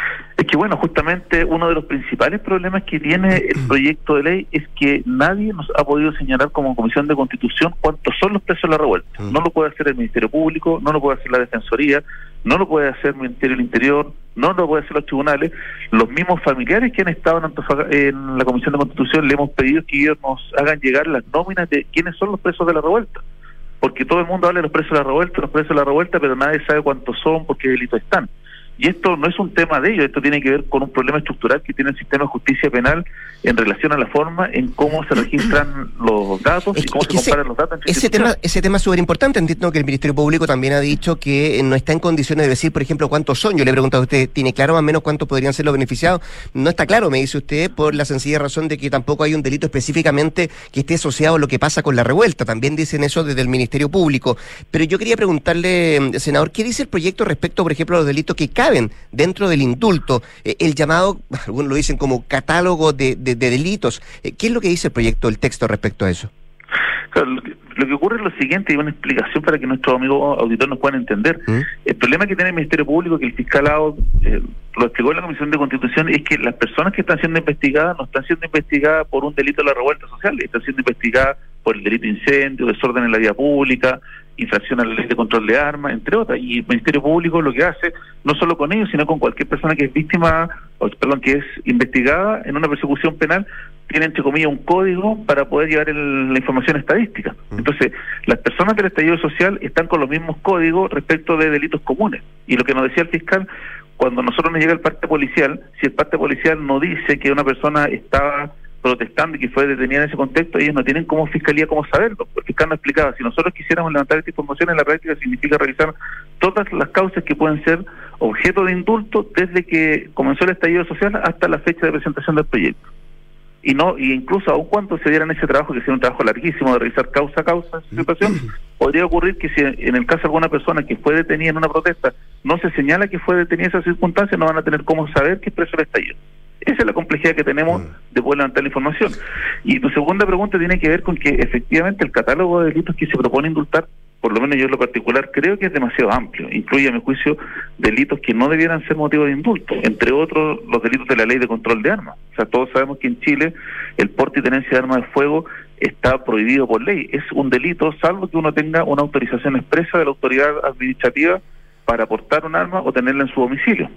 S11: Es que bueno, justamente uno de los principales problemas que tiene el proyecto de ley es que nadie nos ha podido señalar como Comisión de Constitución cuántos son los presos de la revuelta. No lo puede hacer el Ministerio Público, no lo puede hacer la Defensoría, no lo puede hacer el Ministerio del Interior, no lo puede hacer los tribunales. Los mismos familiares que han estado en, Antofag- en la Comisión de Constitución le hemos pedido que ellos nos hagan llegar las nóminas de quiénes son los presos de la revuelta. Porque todo el mundo habla de los presos de la revuelta, los presos de la revuelta, pero nadie sabe cuántos son, por qué delitos están. Y esto no es un tema de ellos, esto tiene que ver con un problema estructural que tiene el sistema de justicia penal en relación a la forma en cómo se registran los datos
S2: es,
S11: y cómo
S2: es
S11: se comparan
S2: ese,
S11: los datos entre
S2: ese tema Ese tema es súper importante. Entiendo que el Ministerio Público también ha dicho que no está en condiciones de decir, por ejemplo, cuántos son. Yo le he preguntado a usted, ¿tiene claro más o menos cuántos podrían ser los beneficiados? No está claro, me dice usted, por la sencilla razón de que tampoco hay un delito específicamente que esté asociado a lo que pasa con la revuelta. También dicen eso desde el Ministerio Público. Pero yo quería preguntarle, senador, ¿qué dice el proyecto respecto, por ejemplo, a los delitos que caben dentro del indulto, eh, el llamado, algunos lo dicen como catálogo de, de, de delitos? Eh, ¿Qué es lo que dice el proyecto, el texto respecto a eso?
S11: Claro, lo, que, lo que ocurre es lo siguiente, y una explicación para que nuestros amigos auditores nos puedan entender. ¿Mm? El problema que tiene el Ministerio Público, que el fiscal Ao, eh, lo explicó en la Comisión de Constitución, es que las personas que están siendo investigadas no están siendo investigadas por un delito de la revuelta social, están siendo investigadas por el delito de incendio, desorden en la vía pública, infracción a la ley de control de armas, entre otras. Y el Ministerio Público lo que hace, no solo con ellos, sino con cualquier persona que es víctima, o perdón, que es investigada en una persecución penal, tiene entre comillas un código para poder llevar el, la información estadística. Entonces, las personas del estallido social están con los mismos códigos respecto de delitos comunes. Y lo que nos decía el fiscal, cuando nosotros nos llega el parte policial, si el parte policial no dice que una persona estaba protestando y que fue detenida en ese contexto, ellos no tienen como fiscalía cómo saberlo. El fiscal nos explicaba, si nosotros quisiéramos levantar esta información, en la práctica significa revisar todas las causas que pueden ser objeto de indulto desde que comenzó el estallido social hasta la fecha de presentación del proyecto. Y no, y incluso aun cuando se dieran ese trabajo, que sea un trabajo larguísimo de revisar causa a causa esa situación, podría ocurrir que si en el caso de alguna persona que fue detenida en una protesta no se señala que fue detenida en esas circunstancias, no van a tener cómo saber que es preso el estallido. Esa es la complejidad que tenemos de poder levantar la información. Y tu segunda pregunta tiene que ver con que efectivamente el catálogo de delitos que se propone indultar, por lo menos yo en lo particular, creo que es demasiado amplio. Incluye, a mi juicio, delitos que no debieran ser motivo de indulto, entre otros los delitos de la ley de control de armas. O sea, todos sabemos que en Chile el porte y tenencia de armas de fuego está prohibido por ley. Es un delito, salvo que uno tenga una autorización expresa de la autoridad administrativa para portar un arma o tenerla en su domicilio.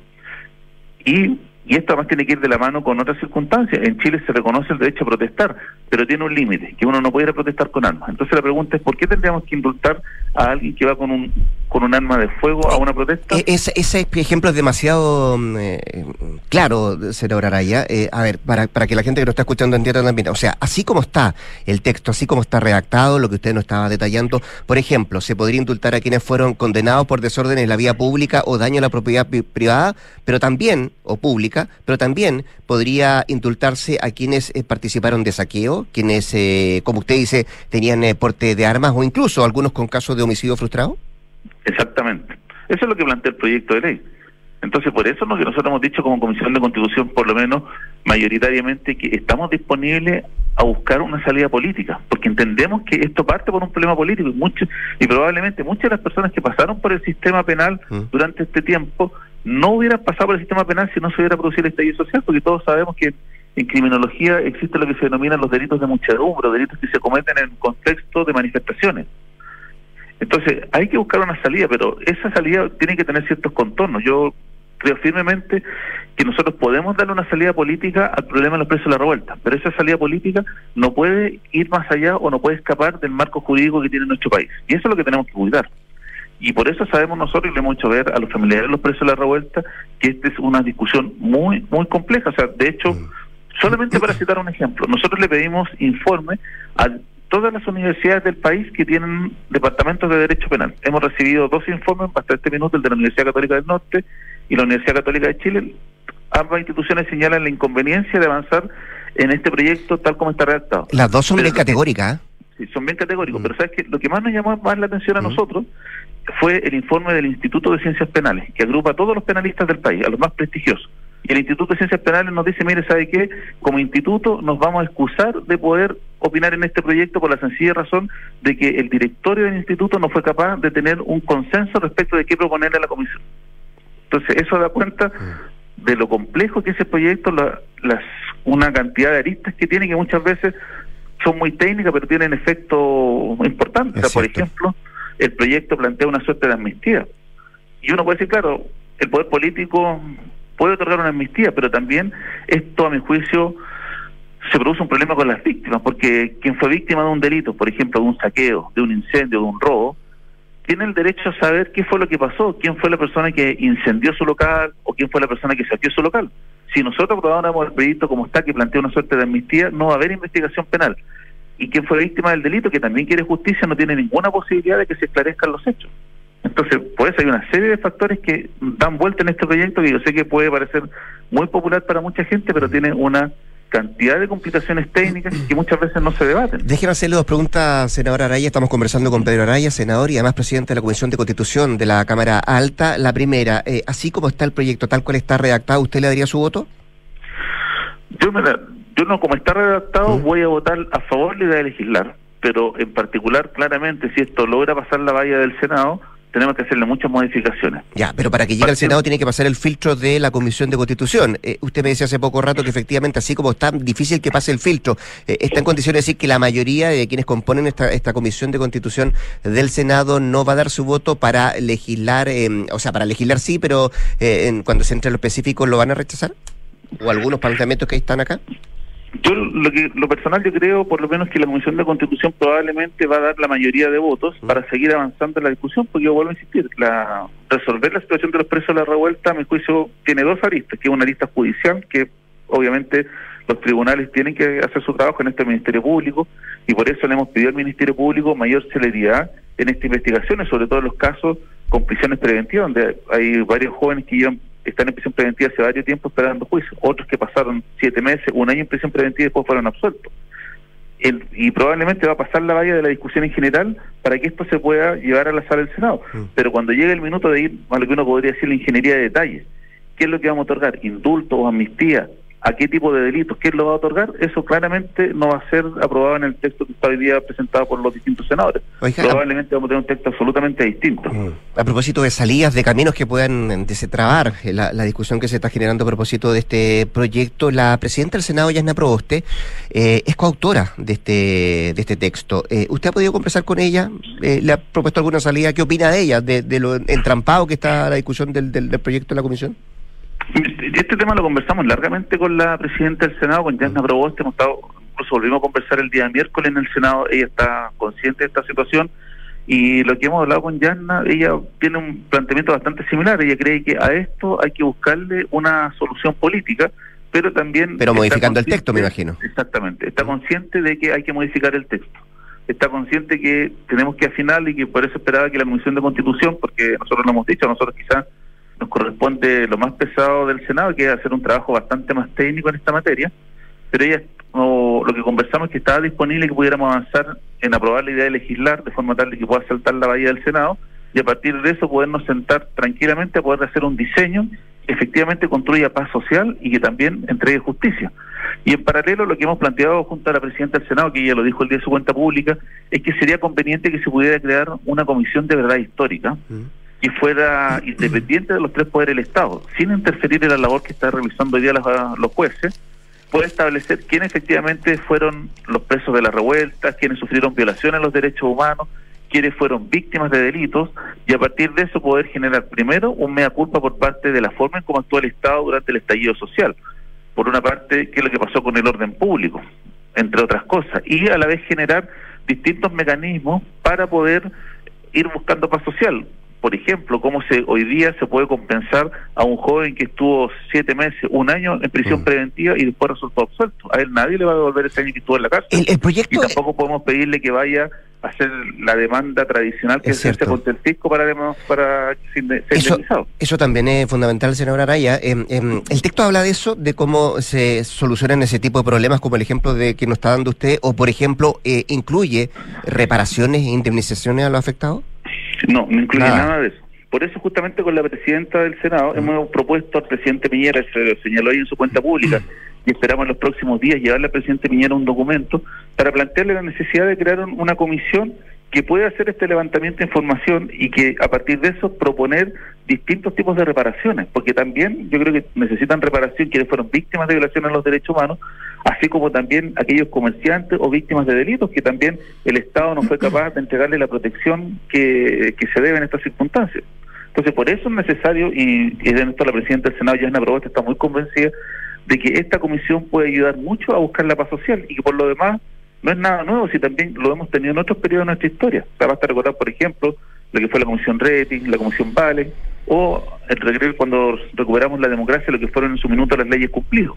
S11: Y Y esto además tiene que ir de la mano con otras circunstancias. En Chile se reconoce el derecho a protestar, pero tiene un límite, que uno no puede ir a protestar con armas. Entonces la pregunta es, ¿por qué tendríamos que indultar a alguien que va con un con un arma de fuego a una protesta?
S2: Ese, ese ejemplo es demasiado eh, claro, senador Araya. Eh, a ver, para, para que la gente que nos está escuchando entienda también. O sea, así como está el texto, así como está redactado, lo que usted nos estaba detallando, por ejemplo, se podría indultar a quienes fueron condenados por desorden en la vía pública o daño a la propiedad privada, pero también, o pública, pero también podría indultarse a quienes eh, participaron de saqueo, quienes, eh, como usted dice, tenían eh, porte de armas o incluso algunos con casos de homicidio frustrado.
S11: Exactamente. Eso es lo que plantea el proyecto de ley. Entonces, por eso es lo que nosotros hemos dicho como Comisión de Constitución, por lo menos mayoritariamente, que estamos disponibles a buscar una salida política, porque entendemos que esto parte por un problema político y mucho, y probablemente muchas de las personas que pasaron por el sistema penal mm. durante este tiempo no hubieran pasado por el sistema penal si no se hubiera producido el estallido social, porque todos sabemos que en criminología existe lo que se denominan los delitos de muchedumbre, delitos que se cometen en contexto de manifestaciones. Entonces, hay que buscar una salida, pero esa salida tiene que tener ciertos contornos. Yo creo firmemente que nosotros podemos darle una salida política al problema de los presos de la revuelta, pero esa salida política no puede ir más allá o no puede escapar del marco jurídico que tiene nuestro país. Y eso es lo que tenemos que cuidar. Y por eso sabemos nosotros, y le hemos hecho ver a los familiares de los presos de la revuelta, que esta es una discusión muy, muy compleja. O sea, de hecho, solamente para citar un ejemplo, nosotros le pedimos informe a todas las universidades del país que tienen departamentos de Derecho Penal. Hemos recibido dos informes hasta este minuto, el de la Universidad Católica del Norte y la Universidad Católica de Chile. Ambas instituciones señalan la inconveniencia de avanzar en este proyecto tal como está redactado.
S2: Las dos son
S11: pero
S2: bien categóricas, ¿eh?
S11: Sí, son bien categóricos, mm. pero ¿sabes qué? Lo que más nos llamó más la atención a mm. nosotros fue el informe del Instituto de Ciencias Penales, que agrupa a todos los penalistas del país, a los más prestigiosos. Y el Instituto de Ciencias Penales nos dice, mire, ¿sabe qué? Como instituto nos vamos a excusar de poder opinar en este proyecto por la sencilla razón de que el directorio del instituto no fue capaz de tener un consenso respecto de qué proponerle a la comisión. Entonces, eso da cuenta de lo complejo que es el proyecto, la, las una cantidad de aristas que tiene que muchas veces son muy técnicas, pero tienen efectos importantes. O sea, por ejemplo, el proyecto plantea una suerte de amnistía. Y uno puede decir, claro, el poder político puede otorgar una amnistía, pero también esto, a mi juicio, se produce un problema con las víctimas, porque quien fue víctima de un delito, por ejemplo, de un saqueo, de un incendio, de un robo, tiene el derecho a saber qué fue lo que pasó, quién fue la persona que incendió su local o quién fue la persona que saqueó su local. Si nosotros aprobáramos el proyecto como está, que plantea una suerte de amnistía, no va a haber investigación penal. Y quien fue víctima del delito, que también quiere justicia, no tiene ninguna posibilidad de que se esclarezcan los hechos. Entonces, por eso hay una serie de factores que dan vuelta en este proyecto, que yo sé que puede parecer muy popular para mucha gente, pero tiene una cantidad de complicaciones técnicas que muchas veces no se debaten.
S2: Déjeme hacerle dos preguntas, senador Araya. Estamos conversando con Pedro Araya, senador y además presidente de la Comisión de Constitución de la Cámara Alta. La primera, eh, así como está el proyecto, tal cual está redactado, ¿usted le daría su voto?
S11: Yo, me la, yo no, como está redactado, ¿Mm? voy a votar a favor de la idea de legislar, pero en particular, claramente, si esto logra pasar la valla del Senado, tenemos que hacerle muchas modificaciones.
S2: Ya, pero para que llegue al Senado tiene que pasar el filtro de la Comisión de Constitución. Eh, usted me decía hace poco rato que efectivamente, así como está difícil que pase el filtro, eh, está en condiciones de decir que la mayoría de quienes componen esta, esta Comisión de Constitución del Senado no va a dar su voto para legislar, eh, o sea, para legislar sí, pero eh, en, cuando se entre en lo específico, ¿lo van a rechazar? ¿O algunos planteamientos que están acá?
S11: Yo, lo que lo personal, yo creo, por lo menos, que la Comisión de Constitución probablemente va a dar la mayoría de votos mm. para seguir avanzando en la discusión, porque yo vuelvo a insistir, la resolver la situación de los presos de la revuelta, a mi juicio, tiene dos aristas, que es una arista judicial, que obviamente los tribunales tienen que hacer su trabajo en este Ministerio Público, y por eso le hemos pedido al Ministerio Público mayor celeridad en estas investigaciones, sobre todo en los casos con prisiones preventivas, donde hay varios jóvenes que llevan están en prisión preventiva hace varios tiempo esperando juicio, otros que pasaron siete meses, un año en prisión preventiva y después fueron absueltos. El, y probablemente va a pasar la valla de la discusión en general para que esto se pueda llevar a la sala del Senado. Mm. Pero cuando llegue el minuto de ir a lo que uno podría decir la ingeniería de detalles, ¿qué es lo que vamos a otorgar? ¿Indulto o amnistía? ¿A qué tipo de delitos? ¿Quién lo va a otorgar? Eso claramente no va a ser aprobado en el texto que está hoy día presentado por los distintos senadores. Oiga, probablemente vamos a tener un texto absolutamente distinto.
S2: A propósito de salidas, de caminos que puedan destrabar la, la discusión que se está generando a propósito de este proyecto, la presidenta del Senado, Yasna Proboste, eh, es coautora de este de este texto. Eh, ¿Usted ha podido conversar con ella? Eh, ¿Le ha propuesto alguna salida? ¿Qué opina de ella? De, de lo entrampado que está la discusión del, del, del proyecto en la comisión.
S11: Este tema lo conversamos largamente con la presidenta del Senado, con Yasna Proboste. Hemos estado, incluso volvimos a conversar el día miércoles en el Senado. Ella está consciente de esta situación y lo que hemos hablado con Yasna, ella tiene un planteamiento bastante similar. Ella cree que a esto hay que buscarle una solución política, pero también...
S2: Pero modificando el texto, me imagino.
S11: Exactamente. Está consciente de que hay que modificar el texto. Está consciente que tenemos que afinar y que por eso esperaba que la Comisión de Constitución, porque nosotros lo hemos dicho, nosotros quizás nos corresponde lo más pesado del Senado, que es hacer un trabajo bastante más técnico en esta materia, pero ella, o, lo que conversamos es que estaba disponible que pudiéramos avanzar en aprobar la idea de legislar de forma tal de que pueda saltar la valla del Senado y a partir de eso podernos sentar tranquilamente a poder hacer un diseño que efectivamente construya paz social y que también entregue justicia. Y en paralelo lo que hemos planteado junto a la presidenta del Senado, que ella lo dijo el día de su cuenta pública, es que sería conveniente que se pudiera crear una comisión de verdad histórica, mm. que fuera independiente de los tres poderes del Estado, sin interferir en la labor que están realizando hoy día los, los jueces, puede establecer quiénes efectivamente fueron los presos de la revuelta, quiénes sufrieron violaciones a los derechos humanos, quiénes fueron víctimas de delitos, y a partir de eso poder generar primero un mea culpa por parte de la forma en cómo actuó el Estado durante el estallido social. Por una parte, qué es lo que pasó con el orden público, entre otras cosas, y a la vez generar distintos mecanismos para poder ir buscando paz social. Por ejemplo, cómo se hoy día se puede compensar a un joven que estuvo siete meses, un año en prisión mm. preventiva y después resultó absuelto. A él nadie le va a devolver ese año que estuvo en la cárcel.
S2: El, el proyecto...
S11: Y tampoco podemos pedirle que vaya a hacer la demanda tradicional que se hace contra el fisco para, para ser indemnizado.
S2: Eso también es fundamental, senador Araya. Eh, eh, el texto habla de eso, de cómo se solucionan ese tipo de problemas, como el ejemplo de que nos está dando usted, o por ejemplo, eh, ¿incluye reparaciones e indemnizaciones a los afectados?
S11: No, no incluye nada. nada de eso. Por eso justamente con la presidenta del Senado mm. hemos propuesto al presidente Piñera, se lo señaló ahí en su cuenta pública, mm. y esperamos en los próximos días llevarle al presidente Piñera un documento para plantearle la necesidad de crear un, una comisión que pueda hacer este levantamiento de información y que a partir de eso proponer distintos tipos de reparaciones, porque también yo creo que necesitan reparación quienes fueron víctimas de violaciones a los derechos humanos, así como también aquellos comerciantes o víctimas de delitos que también el Estado no fue capaz de entregarle la protección que, que se debe en estas circunstancias. Entonces, por eso es necesario, y, y en esto la presidenta del Senado, Yasna Proboste, está muy convencida de que esta comisión puede ayudar mucho a buscar la paz social, y que por lo demás no es nada nuevo, si también lo hemos tenido en otros periodos de nuestra historia. O sea, basta recordar, por ejemplo, lo que fue la Comisión Reti, la Comisión Vale, o el regreso cuando recuperamos la democracia, lo que fueron en su minuto las leyes cumplidas.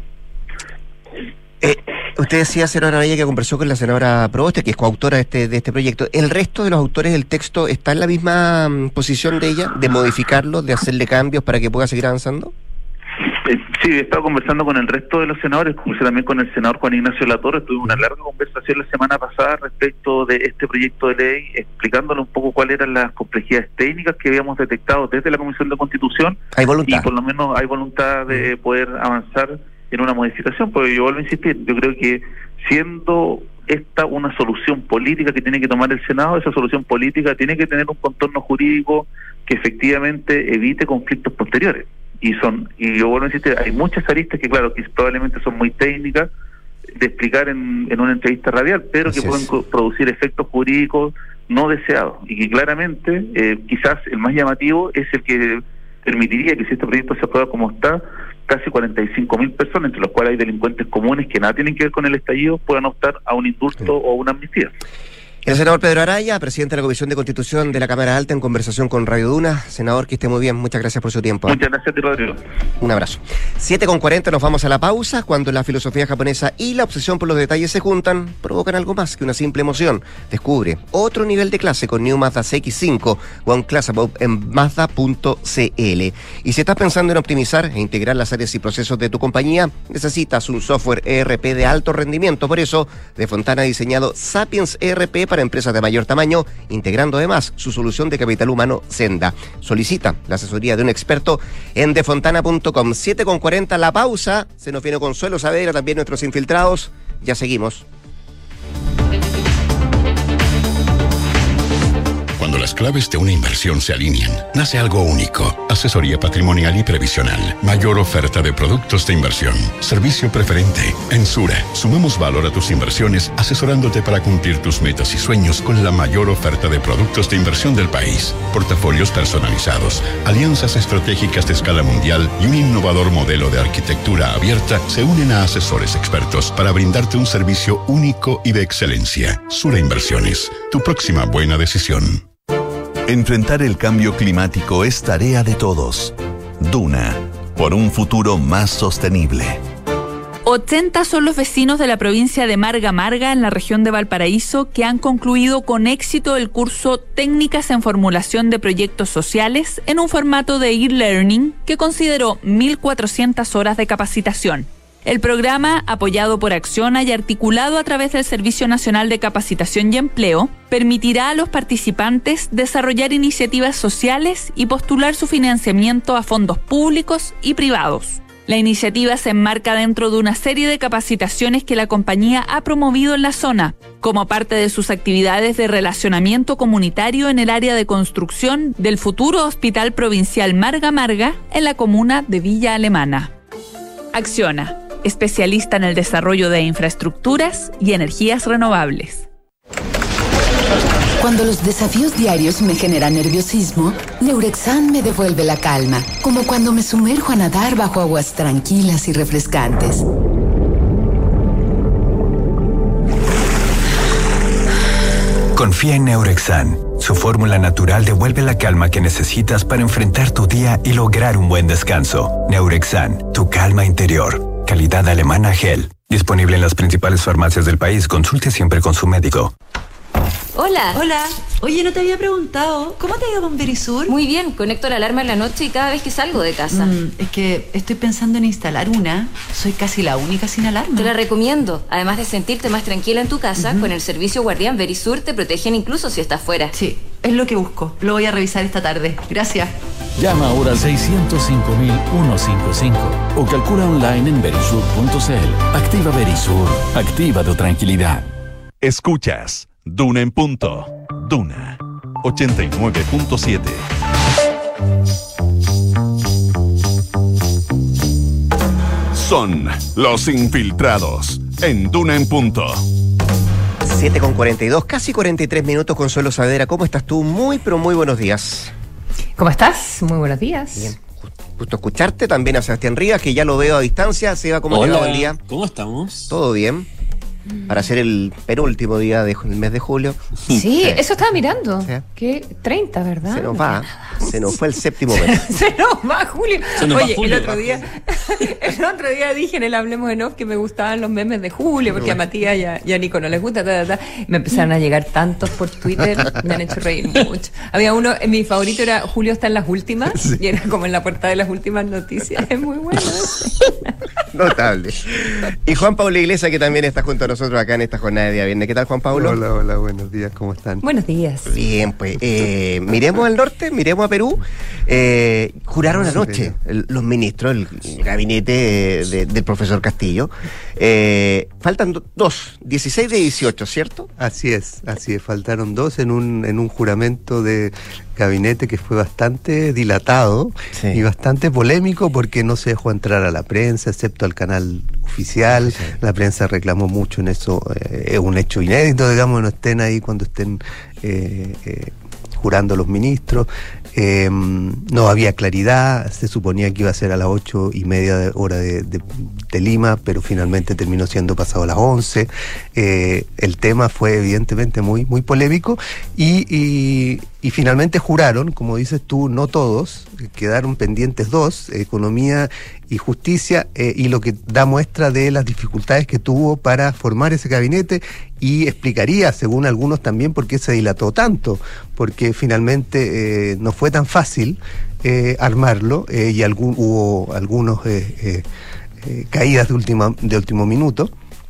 S2: Eh, usted decía, senadora Araya, que conversó con la senadora Proboste, que es coautora de este, de este proyecto. ¿El resto de los autores del texto está en la misma um, posición de ella, de modificarlo, de hacerle cambios para que pueda seguir avanzando?
S11: Eh, sí, he estado conversando con el resto de los senadores, conversé también con el senador Juan Ignacio Latorre, tuvimos una larga conversación la semana pasada respecto de este proyecto de ley, explicándole un poco cuáles eran las complejidades técnicas que habíamos detectado desde la Comisión de Constitución.
S2: Hay voluntad.
S11: Y por lo menos hay voluntad de poder avanzar en una modificación, porque yo vuelvo a insistir, yo creo que siendo esta una solución política que tiene que tomar el Senado, esa solución política tiene que tener un contorno jurídico que efectivamente evite conflictos posteriores. Y son, y yo vuelvo a insistir, hay muchas aristas que claro, que probablemente son muy técnicas de explicar en, en una entrevista radial, pero Así que pueden co- producir efectos jurídicos no deseados, y que claramente eh, quizás el más llamativo es el que permitiría que si este proyecto se aprueba como está, casi cuarenta y cinco mil personas, entre los cuales hay delincuentes comunes que nada tienen que ver con el estallido, puedan optar a un indulto sí. o una amnistía.
S2: El senador Pedro Araya, presidente de la Comisión de Constitución de la Cámara Alta, en conversación con Radio Duna. Senador, que esté muy bien. Muchas gracias por su tiempo.
S11: Muchas gracias a ti, Rodrigo.
S2: Un abrazo. siete con cuarenta, nos vamos a la pausa. Cuando la filosofía japonesa y la obsesión por los detalles se juntan, provocan algo más que una simple emoción. Descubre otro nivel de clase con New Mazda C X cinco One Class Above en Mazda punto c l. Y si estás pensando en optimizar e integrar las áreas y procesos de tu compañía, necesitas un software E R P de alto rendimiento. Por eso, De Fontana ha diseñado Sapiens E R P para empresas de mayor tamaño, integrando además su solución de capital humano Senda. Solicita la asesoría de un experto en de fontana punto com. siete con cuarenta, la pausa. Se nos viene Consuelo Saavedra, también nuestros infiltrados. Ya seguimos.
S12: Cuando las claves de una inversión se alinean, nace algo único. Asesoría patrimonial y previsional. Mayor oferta de productos de inversión. Servicio preferente. En Sura, sumamos valor a tus inversiones asesorándote para cumplir tus metas y sueños con la mayor oferta de productos de inversión del país. Portafolios personalizados, alianzas estratégicas de escala mundial y un innovador modelo de arquitectura abierta se unen a asesores expertos para brindarte un servicio único y de excelencia. Sura Inversiones, tu próxima buena decisión.
S1: Enfrentar el cambio climático es tarea de todos. Duna, por un futuro más sostenible.
S13: ochenta son los vecinos de la provincia de Marga Marga, en la región de Valparaíso, que han concluido con éxito el curso Técnicas en Formulación de Proyectos Sociales en un formato de e-learning que consideró mil cuatrocientas horas de capacitación. El programa, apoyado por Acciona y articulado a través del Servicio Nacional de Capacitación y Empleo, permitirá a los participantes desarrollar iniciativas sociales y postular su financiamiento a fondos públicos y privados. La iniciativa se enmarca dentro de una serie de capacitaciones que la compañía ha promovido en la zona, como parte de sus actividades de relacionamiento comunitario en el área de construcción del futuro Hospital Provincial Marga Marga en la comuna de Villa Alemana. Acciona, especialista en el desarrollo de infraestructuras y energías renovables.
S14: Cuando los desafíos diarios me generan nerviosismo, Neurexan me devuelve la calma, como cuando me sumerjo a nadar bajo aguas tranquilas y refrescantes.
S15: Confía en Neurexan. Su fórmula natural devuelve la calma que necesitas para enfrentar tu día y lograr un buen descanso. Neurexan, tu calma interior. Calidad alemana Gel. Disponible en las principales farmacias del país. Consulte siempre con su médico.
S16: Hola.
S10: Hola. Oye, no te había preguntado, ¿cómo te ha ido con Verisur?
S16: Muy bien, conecto la alarma en la noche y cada vez que salgo de casa.
S10: Mm, es que estoy pensando en instalar una. Soy casi la única sin alarma.
S16: Te la recomiendo. Además de sentirte más tranquila en tu casa, uh-huh. con el servicio Guardián Verisur te protegen incluso si estás fuera.
S10: Sí, es lo que busco. Lo voy a revisar esta tarde. Gracias.
S6: Llama ahora al seiscientos cinco mil ciento cincuenta y cinco o calcula online en verisur punto c l. Activa Verisur. Activa tu tranquilidad.
S1: Escuchas Duna en punto. Duna ochenta y nueve punto siete. son los infiltrados en Duna en Punto.
S2: siete con cuarenta y dos, casi cuarenta y tres minutos. Consuelo Saavedra, ¿cómo estás tú? Muy, pero muy buenos días.
S17: ¿Cómo estás? Muy buenos días.
S2: Bien, justo escucharte. También a Sebastián Rivas, que ya lo veo a distancia. Seba, ¿cómo te va? Buen día.
S18: ¿Cómo estamos?
S2: Todo bien. Para ser el penúltimo día del mes de julio.
S17: Sí, sí, eso estaba mirando.
S2: ¿Sí?
S17: Que treinta, ¿verdad?
S2: Se nos va. Se nos fue el séptimo mes.
S17: Se nos va, Julio.
S18: Nos
S17: Oye,
S18: va Julio,
S17: el otro día el otro día dije en el Hablemos en Off que me gustaban los memes de Julio, porque a Matías y a, y a Nico no les gusta. Ta, ta, ta. Me empezaron a llegar tantos por Twitter, me han hecho reír mucho. Había uno, mi favorito era Julio está en las últimas, sí. Y era como en la portada de las últimas noticias. Es muy bueno.
S2: Notable. Y Juan Pablo Iglesias, que también está junto a nosotros acá en esta jornada de día viernes. ¿Qué tal, Juan Pablo?
S19: Hola, hola, buenos días, ¿cómo están?
S17: Buenos días.
S2: Bien, pues, eh, miremos al norte, miremos a Perú. Eh, juraron anoche el, los ministros, el, el gabinete de, de, del profesor Castillo. Eh, faltan do, dos, dieciséis de dieciocho, ¿cierto?
S19: Así es, así es, faltaron dos en un, en un juramento de gabinete que fue bastante dilatado, sí, y bastante polémico porque no se dejó entrar a la prensa, excepto al canal oficial. Sí. La prensa reclamó mucho en eso, eh, es un hecho inédito, digamos, no estén ahí cuando estén eh, eh, jurando los ministros. Eh, no había claridad, se suponía que iba a ser a las ocho y media de hora de, de, de Lima, pero finalmente terminó siendo pasado a las once. Eh, el tema fue evidentemente muy, muy polémico y, y, y finalmente juraron, como dices tú, no todos, quedaron pendientes dos, Economía y Justicia, eh, y lo que da muestra de las dificultades que tuvo para formar ese gabinete, y explicaría, según algunos también, por qué se dilató tanto, porque finalmente eh, no fue tan fácil eh, armarlo, eh, y algún, hubo algunos eh, eh, eh, caídas de, última, de último minuto,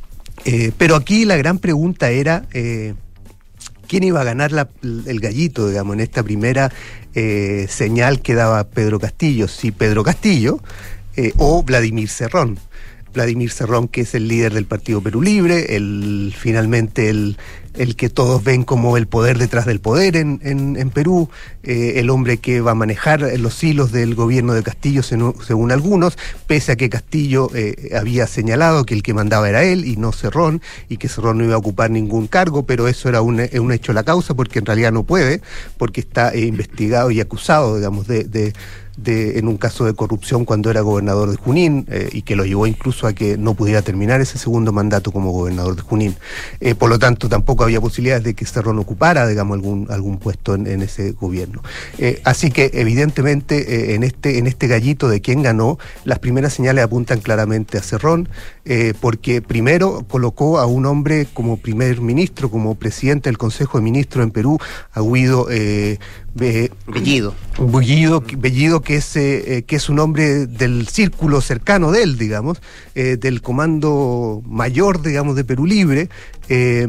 S19: eh, pero aquí la gran pregunta era eh, quién iba a ganar la, el gallito, digamos, en esta primera eh, señal que daba Pedro Castillo, si Pedro Castillo eh, o Vladimir Cerrón. Vladimir Cerrón, que es el líder del Partido Perú Libre, el, finalmente el, el que todos ven como el poder detrás del poder en, en, en Perú, eh, el hombre que va a manejar los hilos del gobierno de Castillo, según, según algunos, pese a que Castillo eh, había señalado que el que mandaba era él y no Cerrón, y que Cerrón no iba a ocupar ningún cargo, pero eso era un, un hecho a la causa, porque en realidad no puede, porque está eh, investigado y acusado, digamos, de... de De, en un caso de corrupción cuando era gobernador de Junín, eh, y que lo llevó incluso a que no pudiera terminar ese segundo mandato como gobernador de Junín. Eh, por lo tanto, tampoco había posibilidades de que Cerrón ocupara, digamos, algún algún puesto en, en ese gobierno. Eh, así que, evidentemente, eh, en este en este gallito de quién ganó, las primeras señales apuntan claramente a Cerrón, eh, porque primero colocó a un hombre como primer ministro, como presidente del Consejo de Ministros en Perú, a Guido eh, Be,
S2: Bellido.
S19: Bellido, Bellido que es eh, que es un hombre del círculo cercano de él, digamos, eh, del comando mayor, digamos, de Perú Libre. Eh,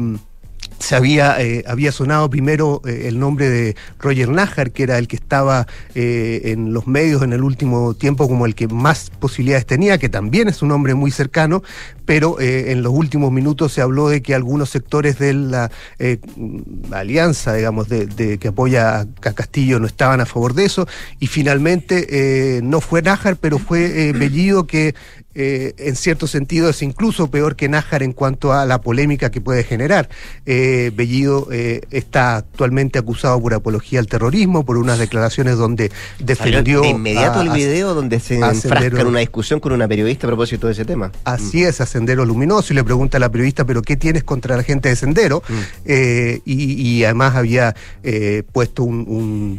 S19: se había eh, había sonado primero eh, el nombre de Roger Nájar, que era el que estaba eh, en los medios en el último tiempo como el que más posibilidades tenía, que también es un hombre muy cercano, pero eh, en los últimos minutos se habló de que algunos sectores de la eh, alianza, digamos, de, de que apoya a Castillo no estaban a favor de eso, y finalmente eh, no fue Nájar, pero fue eh, Bellido, que Eh, en cierto sentido es incluso peor que Nájar en cuanto a la polémica que puede generar. Eh, Bellido eh, está actualmente acusado por apología al terrorismo, por unas declaraciones donde defendió...
S2: De inmediato
S19: a,
S2: el video
S19: a,
S2: donde se enfrasca en una discusión con una periodista a propósito de ese tema.
S19: Así
S2: mm.
S19: es, a Sendero Luminoso, y le pregunta a la periodista, ¿pero qué tienes contra la gente de Sendero? Mm. Eh, y, y además había eh, puesto un... un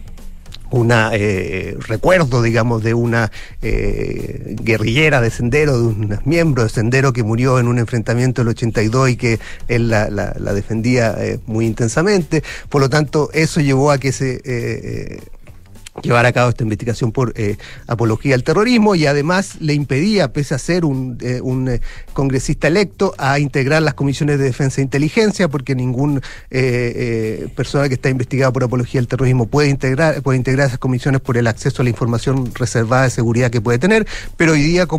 S19: una eh, recuerdo, digamos, de una eh, guerrillera de Sendero, de un miembro de Sendero que murió en un enfrentamiento del ochenta y dos y que él la, la, la defendía eh, muy intensamente. Por lo tanto, eso llevó a que se eh, llevar a cabo esta investigación por eh, apología al terrorismo, y además le impedía, pese a ser un, eh, un eh, congresista electo, a integrar las comisiones de defensa e inteligencia, porque ningún eh, eh, persona que está investigada por apología al terrorismo puede integrar, puede integrar esas comisiones por el acceso a la información reservada de seguridad que puede tener. Pero hoy día, como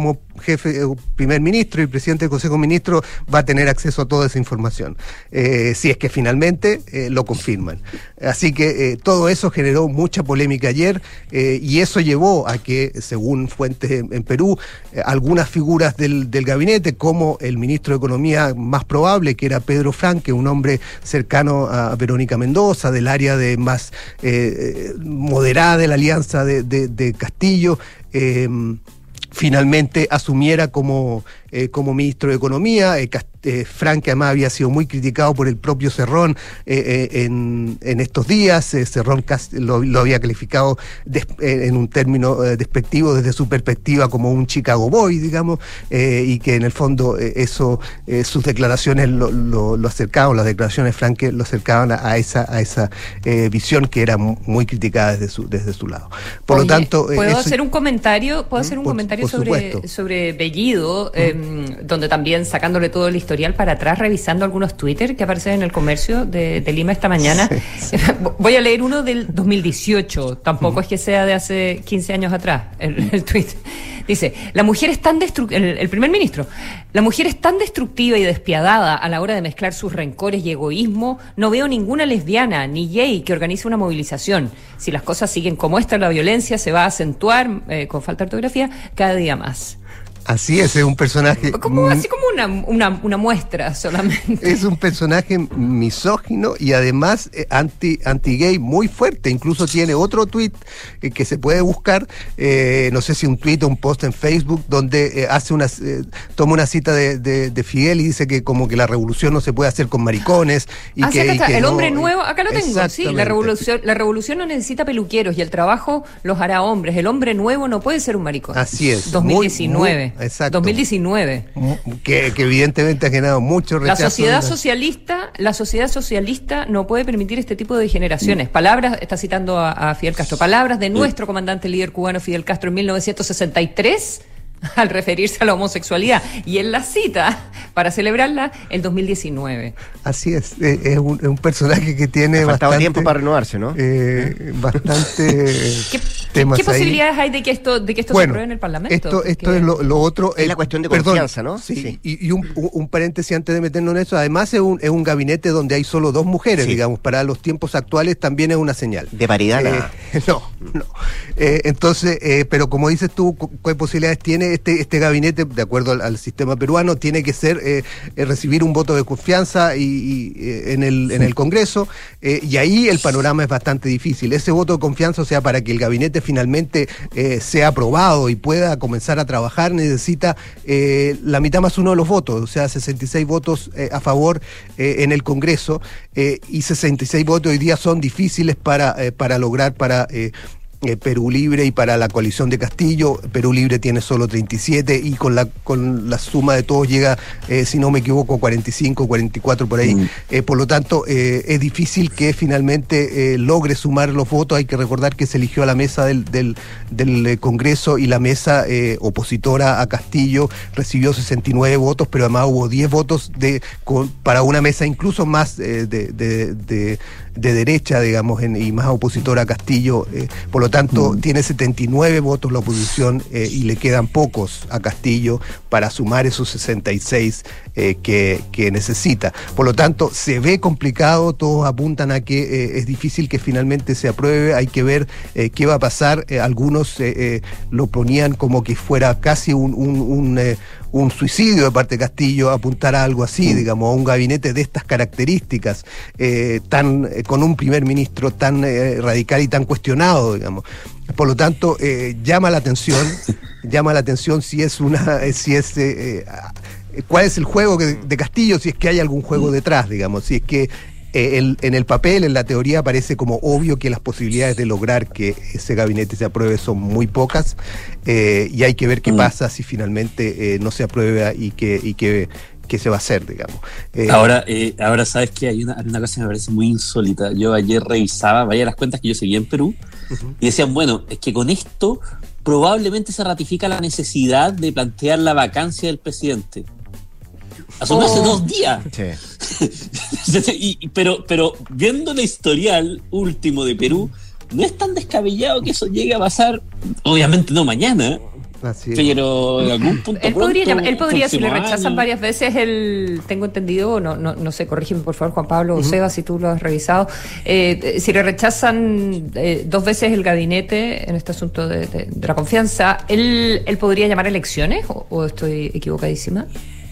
S19: jefe, el primer ministro y el presidente del Consejo de Ministros va a tener acceso a toda esa información, eh, si es que finalmente eh, lo confirman. Así que eh, todo eso generó mucha polémica ayer, eh, y eso llevó a que, según fuentes en, en Perú, eh, algunas figuras del, del gabinete, como el ministro de Economía más probable, que era Pedro Franque, un hombre cercano a Verónica Mendoza, del área de más eh, moderada de la alianza de, de, de Castillo, eh, finalmente asumiera como, eh, como ministro de Economía. eh, eh, Franque además había sido muy criticado por el propio Cerrón eh, eh, en, en estos días. eh, Cerrón casi lo, lo había calificado de, eh, en un término eh, despectivo desde su perspectiva como un Chicago Boy, digamos, eh, y que en el fondo eh, eso, eh, sus declaraciones lo, lo, lo acercaban, las declaraciones de Franque lo acercaban a, a esa, a esa eh, visión que era muy criticada desde su, desde su lado. Por
S17: Oye,
S19: lo tanto, eh,
S17: ¿puedo
S19: eso,
S17: hacer un comentario? ¿Puedo hacer un
S19: por,
S17: comentario
S19: por
S17: sobre,
S19: supuesto.
S17: sobre Bellido, eh, donde también sacándole todo el historial para atrás, revisando algunos Twitter que aparecen en el Comercio de, de Lima esta mañana? Sí, sí. Voy a leer uno del dos mil dieciocho, tampoco uh-huh. es que sea de hace quince años atrás, el, el tweet. Dice, la mujer es tan destructiva, el, el primer ministro, la mujer es tan destructiva y despiadada a la hora de mezclar sus rencores y egoísmo, no veo ninguna lesbiana ni gay que organice una movilización. Si las cosas siguen como esta, la violencia se va a acentuar, eh, con falta de ortografía, cada día más.
S19: Así es, es un personaje...
S17: Como, así como una, una, una muestra solamente.
S19: Es un personaje misógino y además eh, anti, anti-gay muy fuerte. Incluso tiene otro tuit eh, que se puede buscar, eh, no sé si un tuit o un post en Facebook, donde eh, hace una, eh, toma una cita de, de, de Fidel y dice que como que la revolución no se puede hacer con maricones. Y
S17: ah,
S19: que,
S17: acá está,
S19: y que
S17: el
S19: no,
S17: hombre nuevo, acá lo tengo, sí, la revolución, la revolución no necesita peluqueros y el trabajo los hará hombres. El hombre nuevo no puede ser un maricón.
S19: Así es.
S17: dos mil diecinueve.
S19: Muy, muy, exacto.
S17: dos mil diecinueve.
S19: Que, que evidentemente ha generado mucho rechazo.
S17: La sociedad
S19: la...
S17: socialista, la sociedad socialista no puede permitir este tipo de degeneraciones. Palabras, está citando a, a Fidel Castro, palabras de nuestro comandante líder cubano Fidel Castro en mil novecientos sesenta y tres al referirse a la homosexualidad, y él la cita para celebrarla en dos mil diecinueve.
S19: Así es, eh, es, un, es un personaje que tiene bastante
S2: tiempo para renovarse, ¿no?
S19: Eh, bastante
S17: ¿Qué, temas ¿Qué posibilidades ahí. hay de que esto de que esto
S19: bueno,
S17: se apruebe en el Parlamento?
S19: Esto, esto es lo, lo otro.
S2: Es eh, la cuestión de confianza,
S19: perdón,
S2: ¿no?
S19: Sí, sí. Y, y un, un paréntesis antes de meternos en eso. Además es un, es un gabinete donde hay solo dos mujeres, sí. digamos, para los tiempos actuales también es una señal.
S2: De paridad,
S19: eh,
S2: nada.
S19: No, no. Eh, entonces, eh, pero como dices tú, ¿qué posibilidades tiene este, este gabinete? De acuerdo al, al sistema peruano, tiene que ser eh, eh, recibir un voto de confianza y, y eh, en el en el Congreso, eh, y ahí el panorama es bastante difícil. Ese voto de confianza, o sea, para que el gabinete finalmente eh, sea aprobado y pueda comenzar a trabajar, necesita eh, la mitad más uno de los votos, o sea, sesenta y seis votos eh, a favor eh, en el Congreso, eh, y sesenta y seis votos hoy día son difíciles para, eh, para lograr para... Eh, Eh, Perú Libre y para la coalición de Castillo. Perú Libre tiene solo treinta y siete y con la con la suma de todos llega, eh, si no me equivoco, cuarenta y cinco, cuarenta y cuatro por ahí. Mm. Eh, por lo tanto, eh, es difícil que finalmente eh, logre sumar los votos. Hay que recordar que se eligió a la mesa del, del, del Congreso y la mesa eh, opositora a Castillo recibió sesenta y nueve votos, pero además hubo diez votos de con, para una mesa incluso más eh, de, de, de, de derecha, digamos, en, y más opositora a Castillo. Eh, por lo tanto, mm. tiene setenta y nueve votos la oposición eh, y le quedan pocos a Castillo para sumar esos sesenta y seis eh, que, que necesita. Por lo tanto, se ve complicado, todos apuntan a que eh, es difícil que finalmente se apruebe, hay que ver eh, qué va a pasar. Eh, algunos eh, eh, lo ponían como que fuera casi un, un, un, eh, un suicidio de parte de Castillo apuntar a algo así, mm. digamos, a un gabinete de estas características, eh, tan eh, con un primer ministro tan eh, radical y tan cuestionado, digamos. Por lo tanto, eh, llama la atención, llama la atención si es una, si es eh, eh, cuál es el juego que, de Castillo, si es que hay algún juego detrás, digamos, si es que eh, el, en el papel, en la teoría, parece como obvio que las posibilidades de lograr que ese gabinete se apruebe son muy pocas, eh, y hay que ver qué mm. pasa si finalmente eh, no se aprueba y que, y que qué se va a hacer, digamos.
S18: Eh, ahora, eh, ahora sabes que hay una, hay una cosa que me parece muy insólita. Yo ayer revisaba, vaya las cuentas que yo seguía en Perú, uh-huh. y decían, bueno, es que con esto probablemente se ratifica la necesidad de plantear la vacancia del presidente. Asumió oh. hace dos días. Sí. y, pero, pero viendo el historial último de Perú, no es tan descabellado que eso llegue a pasar, obviamente no mañana,
S19: Así es.
S18: Pero en algún punto
S17: Él podría,
S18: pronto,
S17: llamar- él podría si le
S18: próximo
S17: rechazan
S18: año.
S17: varias veces, el tengo entendido, no no, no sé, corrígeme por favor, Juan Pablo o
S19: Ujú.
S17: Seba, si tú lo has revisado, eh, si le rechazan eh, dos veces el gabinete en este asunto de, de- de la confianza, ¿él, él podría llamar elecciones o, o estoy equivocadísima?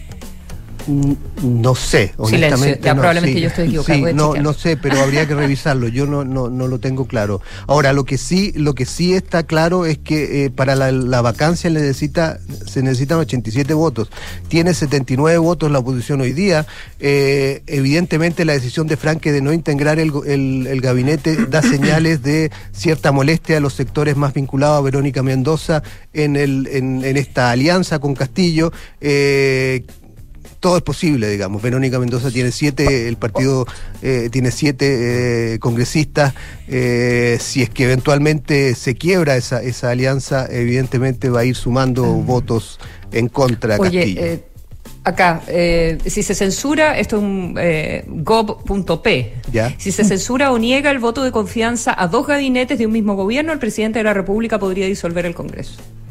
S19: No sé,
S17: Silencio,
S19: honestamente.
S17: ya
S19: no,
S17: probablemente
S19: sí,
S17: yo estoy equivocado,
S19: sí,
S17: voy a
S19: no,
S17: chequear.
S19: no sé, pero habría que revisarlo. Yo no, no, no lo tengo claro. Ahora, lo que sí, lo que sí está claro es que eh, para la, la vacancia necesita, se necesitan ochenta y siete votos. Tiene setenta y nueve votos la oposición hoy día. Eh, evidentemente la decisión de Franque de no integrar el, el, el gabinete da señales de cierta molestia a los sectores más vinculados a Verónica Mendoza en, el, en, en esta alianza con Castillo. Eh, todo es posible, digamos. Verónica Mendoza tiene siete, el partido eh, tiene siete eh, congresistas. Eh, si es que eventualmente se quiebra esa, esa alianza, evidentemente va a ir sumando votos en contra de
S17: Oye,
S19: Castillo.
S17: eh, acá, eh, si se censura, esto es un eh, gov punto p.
S19: ¿Ya?
S17: Si se censura o niega el voto de confianza a dos gabinetes de un mismo gobierno, el presidente de la República podría disolver el Congreso.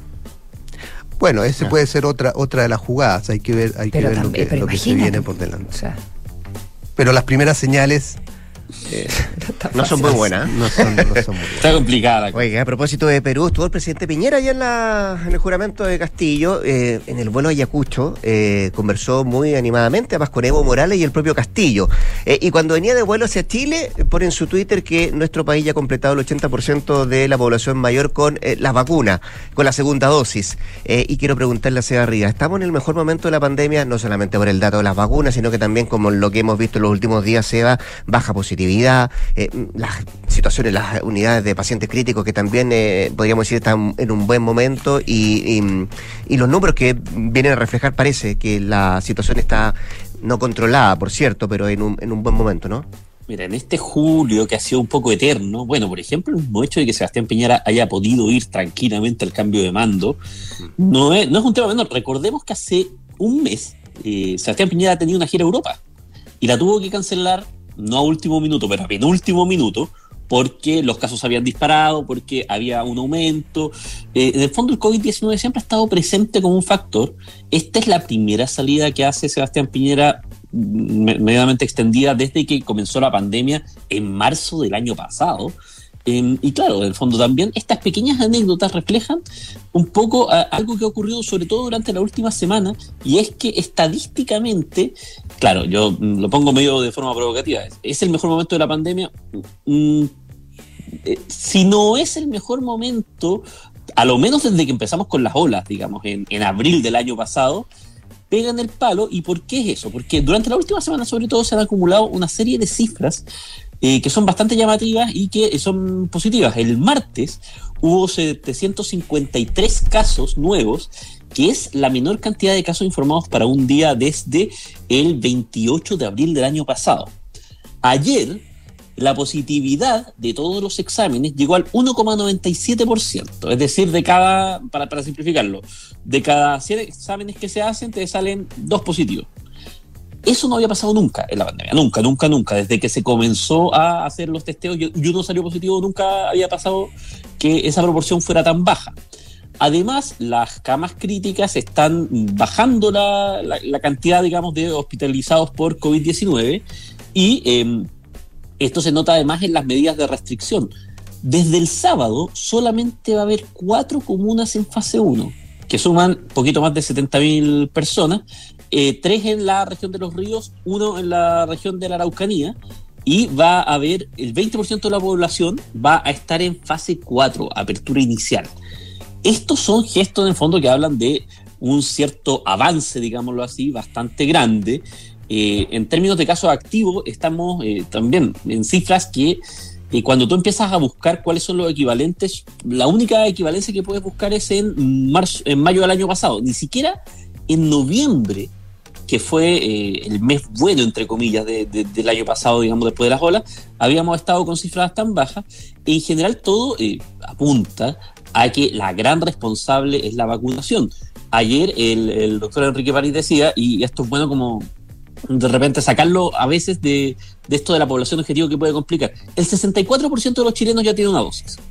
S19: Bueno, ese puede ser otra otra de las jugadas. Hay que ver, hay que
S17: Pero
S19: ver lo
S17: también-
S19: que,
S17: pero
S19: lo que se
S17: imagínate,
S19: viene por delante.
S17: O sea,
S19: Pero las primeras señales eh,
S2: No son muy buenas. ¿eh?
S19: no son, no son muy buenas.
S18: Está complicada.
S2: Oiga, a propósito de Perú, estuvo el presidente Piñera allá en, la, en el juramento de Castillo, eh, en el vuelo a Ayacucho, eh, conversó muy animadamente, además con Evo Morales y el propio Castillo. Eh, y cuando venía de vuelo hacia Chile, eh, pone en su Twitter que nuestro país ya ha completado el ochenta por ciento de la población mayor con eh, las vacunas, con la segunda dosis. Eh, y quiero preguntarle a Seba Rivas, ¿estamos en el mejor momento de la pandemia? No solamente por el dato de las vacunas, sino que también como lo que hemos visto en los últimos días, Seba, baja positividad, eh, las situaciones, las unidades de pacientes críticos que también eh, podríamos decir están en un buen momento y, y, y los números que vienen a reflejar parece que la situación está no controlada, por cierto, pero en un, en un buen momento, ¿no?
S18: Mira, en este julio que ha sido un poco eterno, bueno, por ejemplo, el mismo hecho de que Sebastián Piñera haya podido ir tranquilamente al cambio de mando, no es, no es un tema menor. Recordemos que hace un mes eh, Sebastián Piñera tenía una gira a Europa y la tuvo que cancelar, no a último minuto, pero a penúltimo minuto, porque los casos habían disparado, porque había un aumento. Eh, en el fondo el COVID diecinueve siempre ha estado presente como un factor. Esta es la primera salida que hace Sebastián Piñera me- medianamente extendida desde que comenzó la pandemia en marzo del año pasado. Eh, y claro, en el fondo también estas pequeñas anécdotas reflejan un poco a, algo que ha ocurrido sobre todo durante la última semana, y es que estadísticamente, claro, yo mm, lo pongo medio de forma provocativa, es, ¿es el mejor momento de la pandemia? Mm, eh, si no es el mejor momento, a lo menos desde que empezamos con las olas, digamos, en, en abril del año pasado, pegan el palo. ¿Y por qué es eso? Porque durante la última semana sobre todo se han acumulado una serie de cifras Eh, que son bastante llamativas y que son positivas. El martes hubo setecientos cincuenta y tres casos nuevos, que es la menor cantidad de casos informados para un día desde el veintiocho de abril del año pasado. Ayer, la positividad de todos los exámenes llegó al uno coma noventa y siete por ciento, es decir, de cada, para, para simplificarlo, de cada cien exámenes que se hacen, te salen dos positivos. Eso no había pasado nunca en la pandemia, nunca, nunca, nunca. Desde que se comenzó a hacer los testeos y uno salió positivo, nunca había pasado que esa proporción fuera tan baja. Además, las camas críticas están bajando la, la, la cantidad, digamos, de hospitalizados por COVID diecinueve y eh, esto se nota además en las medidas de restricción. Desde el sábado solamente va a haber cuatro comunas en fase uno, que suman poquito más de setenta mil personas, eh, tres en la región de Los Ríos, uno en la región de la Araucanía, y va a haber el veinte por ciento de la población va a estar en fase cuatro, apertura inicial. Estos son gestos en el fondo que hablan de un cierto avance, digámoslo así, bastante grande. Eh, en términos de casos activos, estamos eh, también en cifras que eh, cuando tú empiezas a buscar cuáles son los equivalentes, la única equivalencia que puedes buscar es en, marzo, en mayo del año pasado, ni siquiera en noviembre, que fue eh, el mes bueno, entre comillas, de, de, del año pasado, digamos, después de las olas, habíamos estado con cifras tan bajas. En general todo eh, apunta a que la gran responsable es la vacunación. Ayer el, el doctor Enrique París decía, y esto es bueno como de repente sacarlo a veces de, de esto de la población objetivo que puede complicar, el sesenta y cuatro por ciento de los chilenos ya tiene una dosis.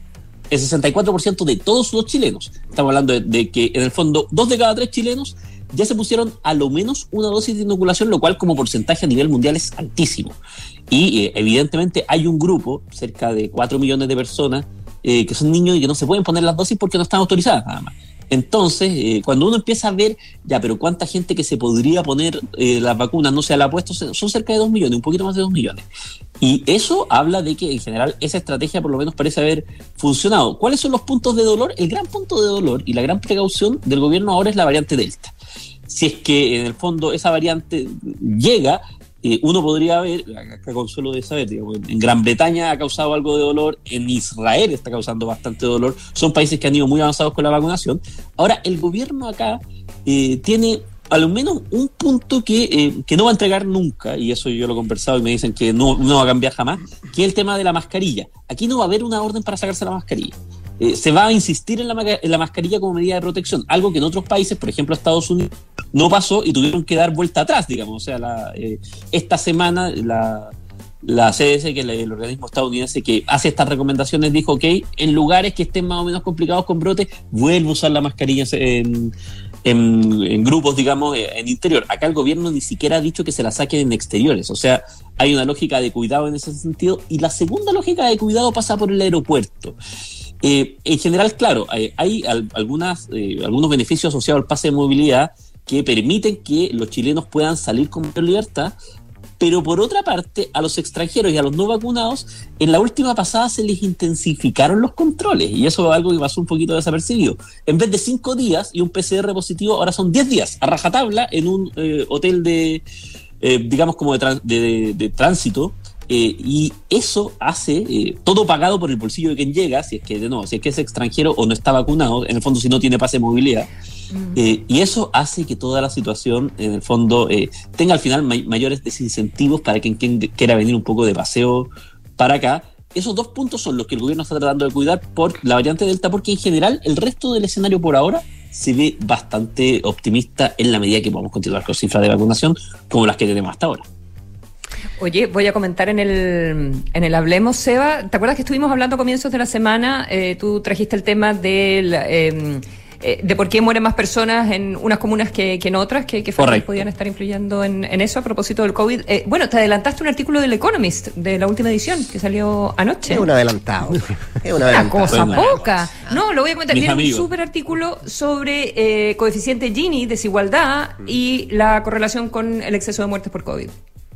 S18: el sesenta y cuatro por ciento de todos los chilenos. Estamos hablando de, de que en el fondo dos de cada tres chilenos ya se pusieron a lo menos una dosis de inoculación, lo cual como porcentaje a nivel mundial es altísimo. Y eh, evidentemente hay un grupo, cerca de cuatro millones de personas, eh, que son niños y que no se pueden poner las dosis porque no están autorizadas nada más. Entonces, eh, cuando uno empieza a ver, ya, pero cuánta gente que se podría poner eh, las vacunas no se la ha puesto, son cerca de dos millones, un poquito más de dos millones. Y eso habla de que en general esa estrategia por lo menos parece haber funcionado. ¿Cuáles son los puntos de dolor? El gran punto de dolor y la gran precaución del gobierno ahora es la variante Delta. Si es que en el fondo esa variante llega, eh, uno podría ver, acá Consuelo de saber, digamos, en Gran Bretaña ha causado algo de dolor, en Israel está causando bastante dolor, son países que han ido muy avanzados con la vacunación. Ahora, el gobierno acá eh, tiene al menos un punto que, eh, que no va a entregar nunca, y eso yo lo he conversado y me dicen que no, no va a cambiar jamás, que es el tema de la mascarilla. Aquí no va a haber una orden para sacarse la mascarilla. Eh, se va a insistir en la, en la mascarilla como medida de protección, algo que en otros países, por ejemplo Estados Unidos, no pasó y tuvieron que dar vuelta atrás, digamos. O sea, la, eh, esta semana la, la C D C, que es el organismo estadounidense que hace estas recomendaciones, dijo que en lugares que estén más o menos complicados con brotes, vuelve a usar la mascarilla en, en, en grupos, digamos, en interior. Acá el gobierno ni siquiera ha dicho que se la saquen en exteriores, o sea, hay una lógica de cuidado en ese sentido. Y la segunda lógica de cuidado pasa por el aeropuerto. Eh, en general, claro, hay, hay al, algunas, eh, algunos beneficios asociados al pase de movilidad que permiten que los chilenos puedan salir con mayor libertad, pero por otra parte, a los extranjeros y a los no vacunados, en la última pasada se les intensificaron los controles, y eso es algo que pasó un poquito desapercibido. En vez de cinco días y un P C R positivo, ahora son diez días, a rajatabla, en un eh, hotel de, eh, digamos, como de, tran- de, de, de tránsito. Eh, y eso hace, eh, todo pagado por el bolsillo de quien llega, si es que de nuevo, si es que es extranjero o no está vacunado, en el fondo si no tiene pase de movilidad, mm. eh, y eso hace que toda la situación en el fondo eh, tenga al final may- mayores desincentivos para quien, quien quiera venir un poco de paseo para acá. Esos dos puntos son los que el gobierno está tratando de cuidar por la variante Delta, porque en general el resto del escenario por ahora se ve bastante optimista en la medida que podamos continuar con cifras de vacunación como las que tenemos hasta ahora.
S17: Oye, voy a comentar en el en el Hablemos, Seba. ¿Te acuerdas que estuvimos hablando a comienzos de la semana? Eh, tú trajiste el tema del, eh, eh, de por qué mueren más personas en unas comunas que, que en otras, que, que factores podían estar influyendo en, en eso a propósito del COVID. Eh, bueno, te adelantaste un artículo del Economist, de la última edición, que salió anoche.
S2: Es un adelantado. Es un
S17: Una
S2: adelantado.
S17: cosa
S2: Bueno.
S17: poca. No, lo voy a comentar.
S2: Mis
S17: Tiene un
S2: amigos.
S17: súper artículo sobre eh, coeficiente Gini, desigualdad y la correlación con el exceso de muertes por COVID.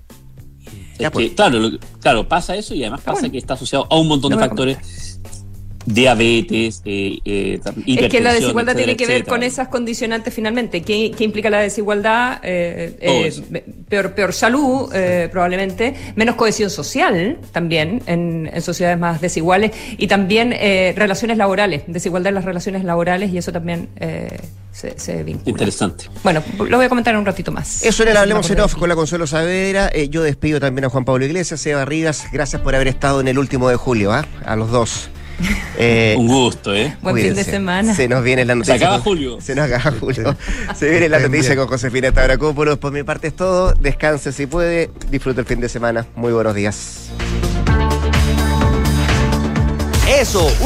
S18: Es que, claro, lo, claro, pasa eso y además pasa bueno. que está asociado a un montón de factores, diabetes, eh, eh, hipertensión.
S17: Es que la desigualdad
S18: etcétera,
S17: tiene que ver
S18: etcétera.
S17: con esas condicionantes finalmente. ¿Qué, qué implica la desigualdad? Eh, eh, peor, peor salud, eh, probablemente, menos cohesión social también en, en sociedades más desiguales, y también eh, relaciones laborales, desigualdad en las relaciones laborales, y eso también eh, se, se vincula.
S18: Interesante.
S17: Bueno, lo voy a comentar en un ratito más.
S2: Eso era el Hablemos en Off con la Consuelo Saavedra. Eh, yo despido también a Juan Pablo Iglesias, Seba Rivas. Gracias por haber estado en el último de julio, ¿eh? A los dos.
S18: Eh, un gusto, ¿eh?
S17: Buen cuídense. Fin de semana.
S2: Se nos viene la noticia.
S18: Se acaba
S2: con,
S18: Julio.
S2: Se nos acaba Julio. Se viene la noticia con Josefina Tabracopoulos. Por mi parte es todo. Descanse si puede. Disfrute el fin de semana. Muy buenos días.
S20: Eso.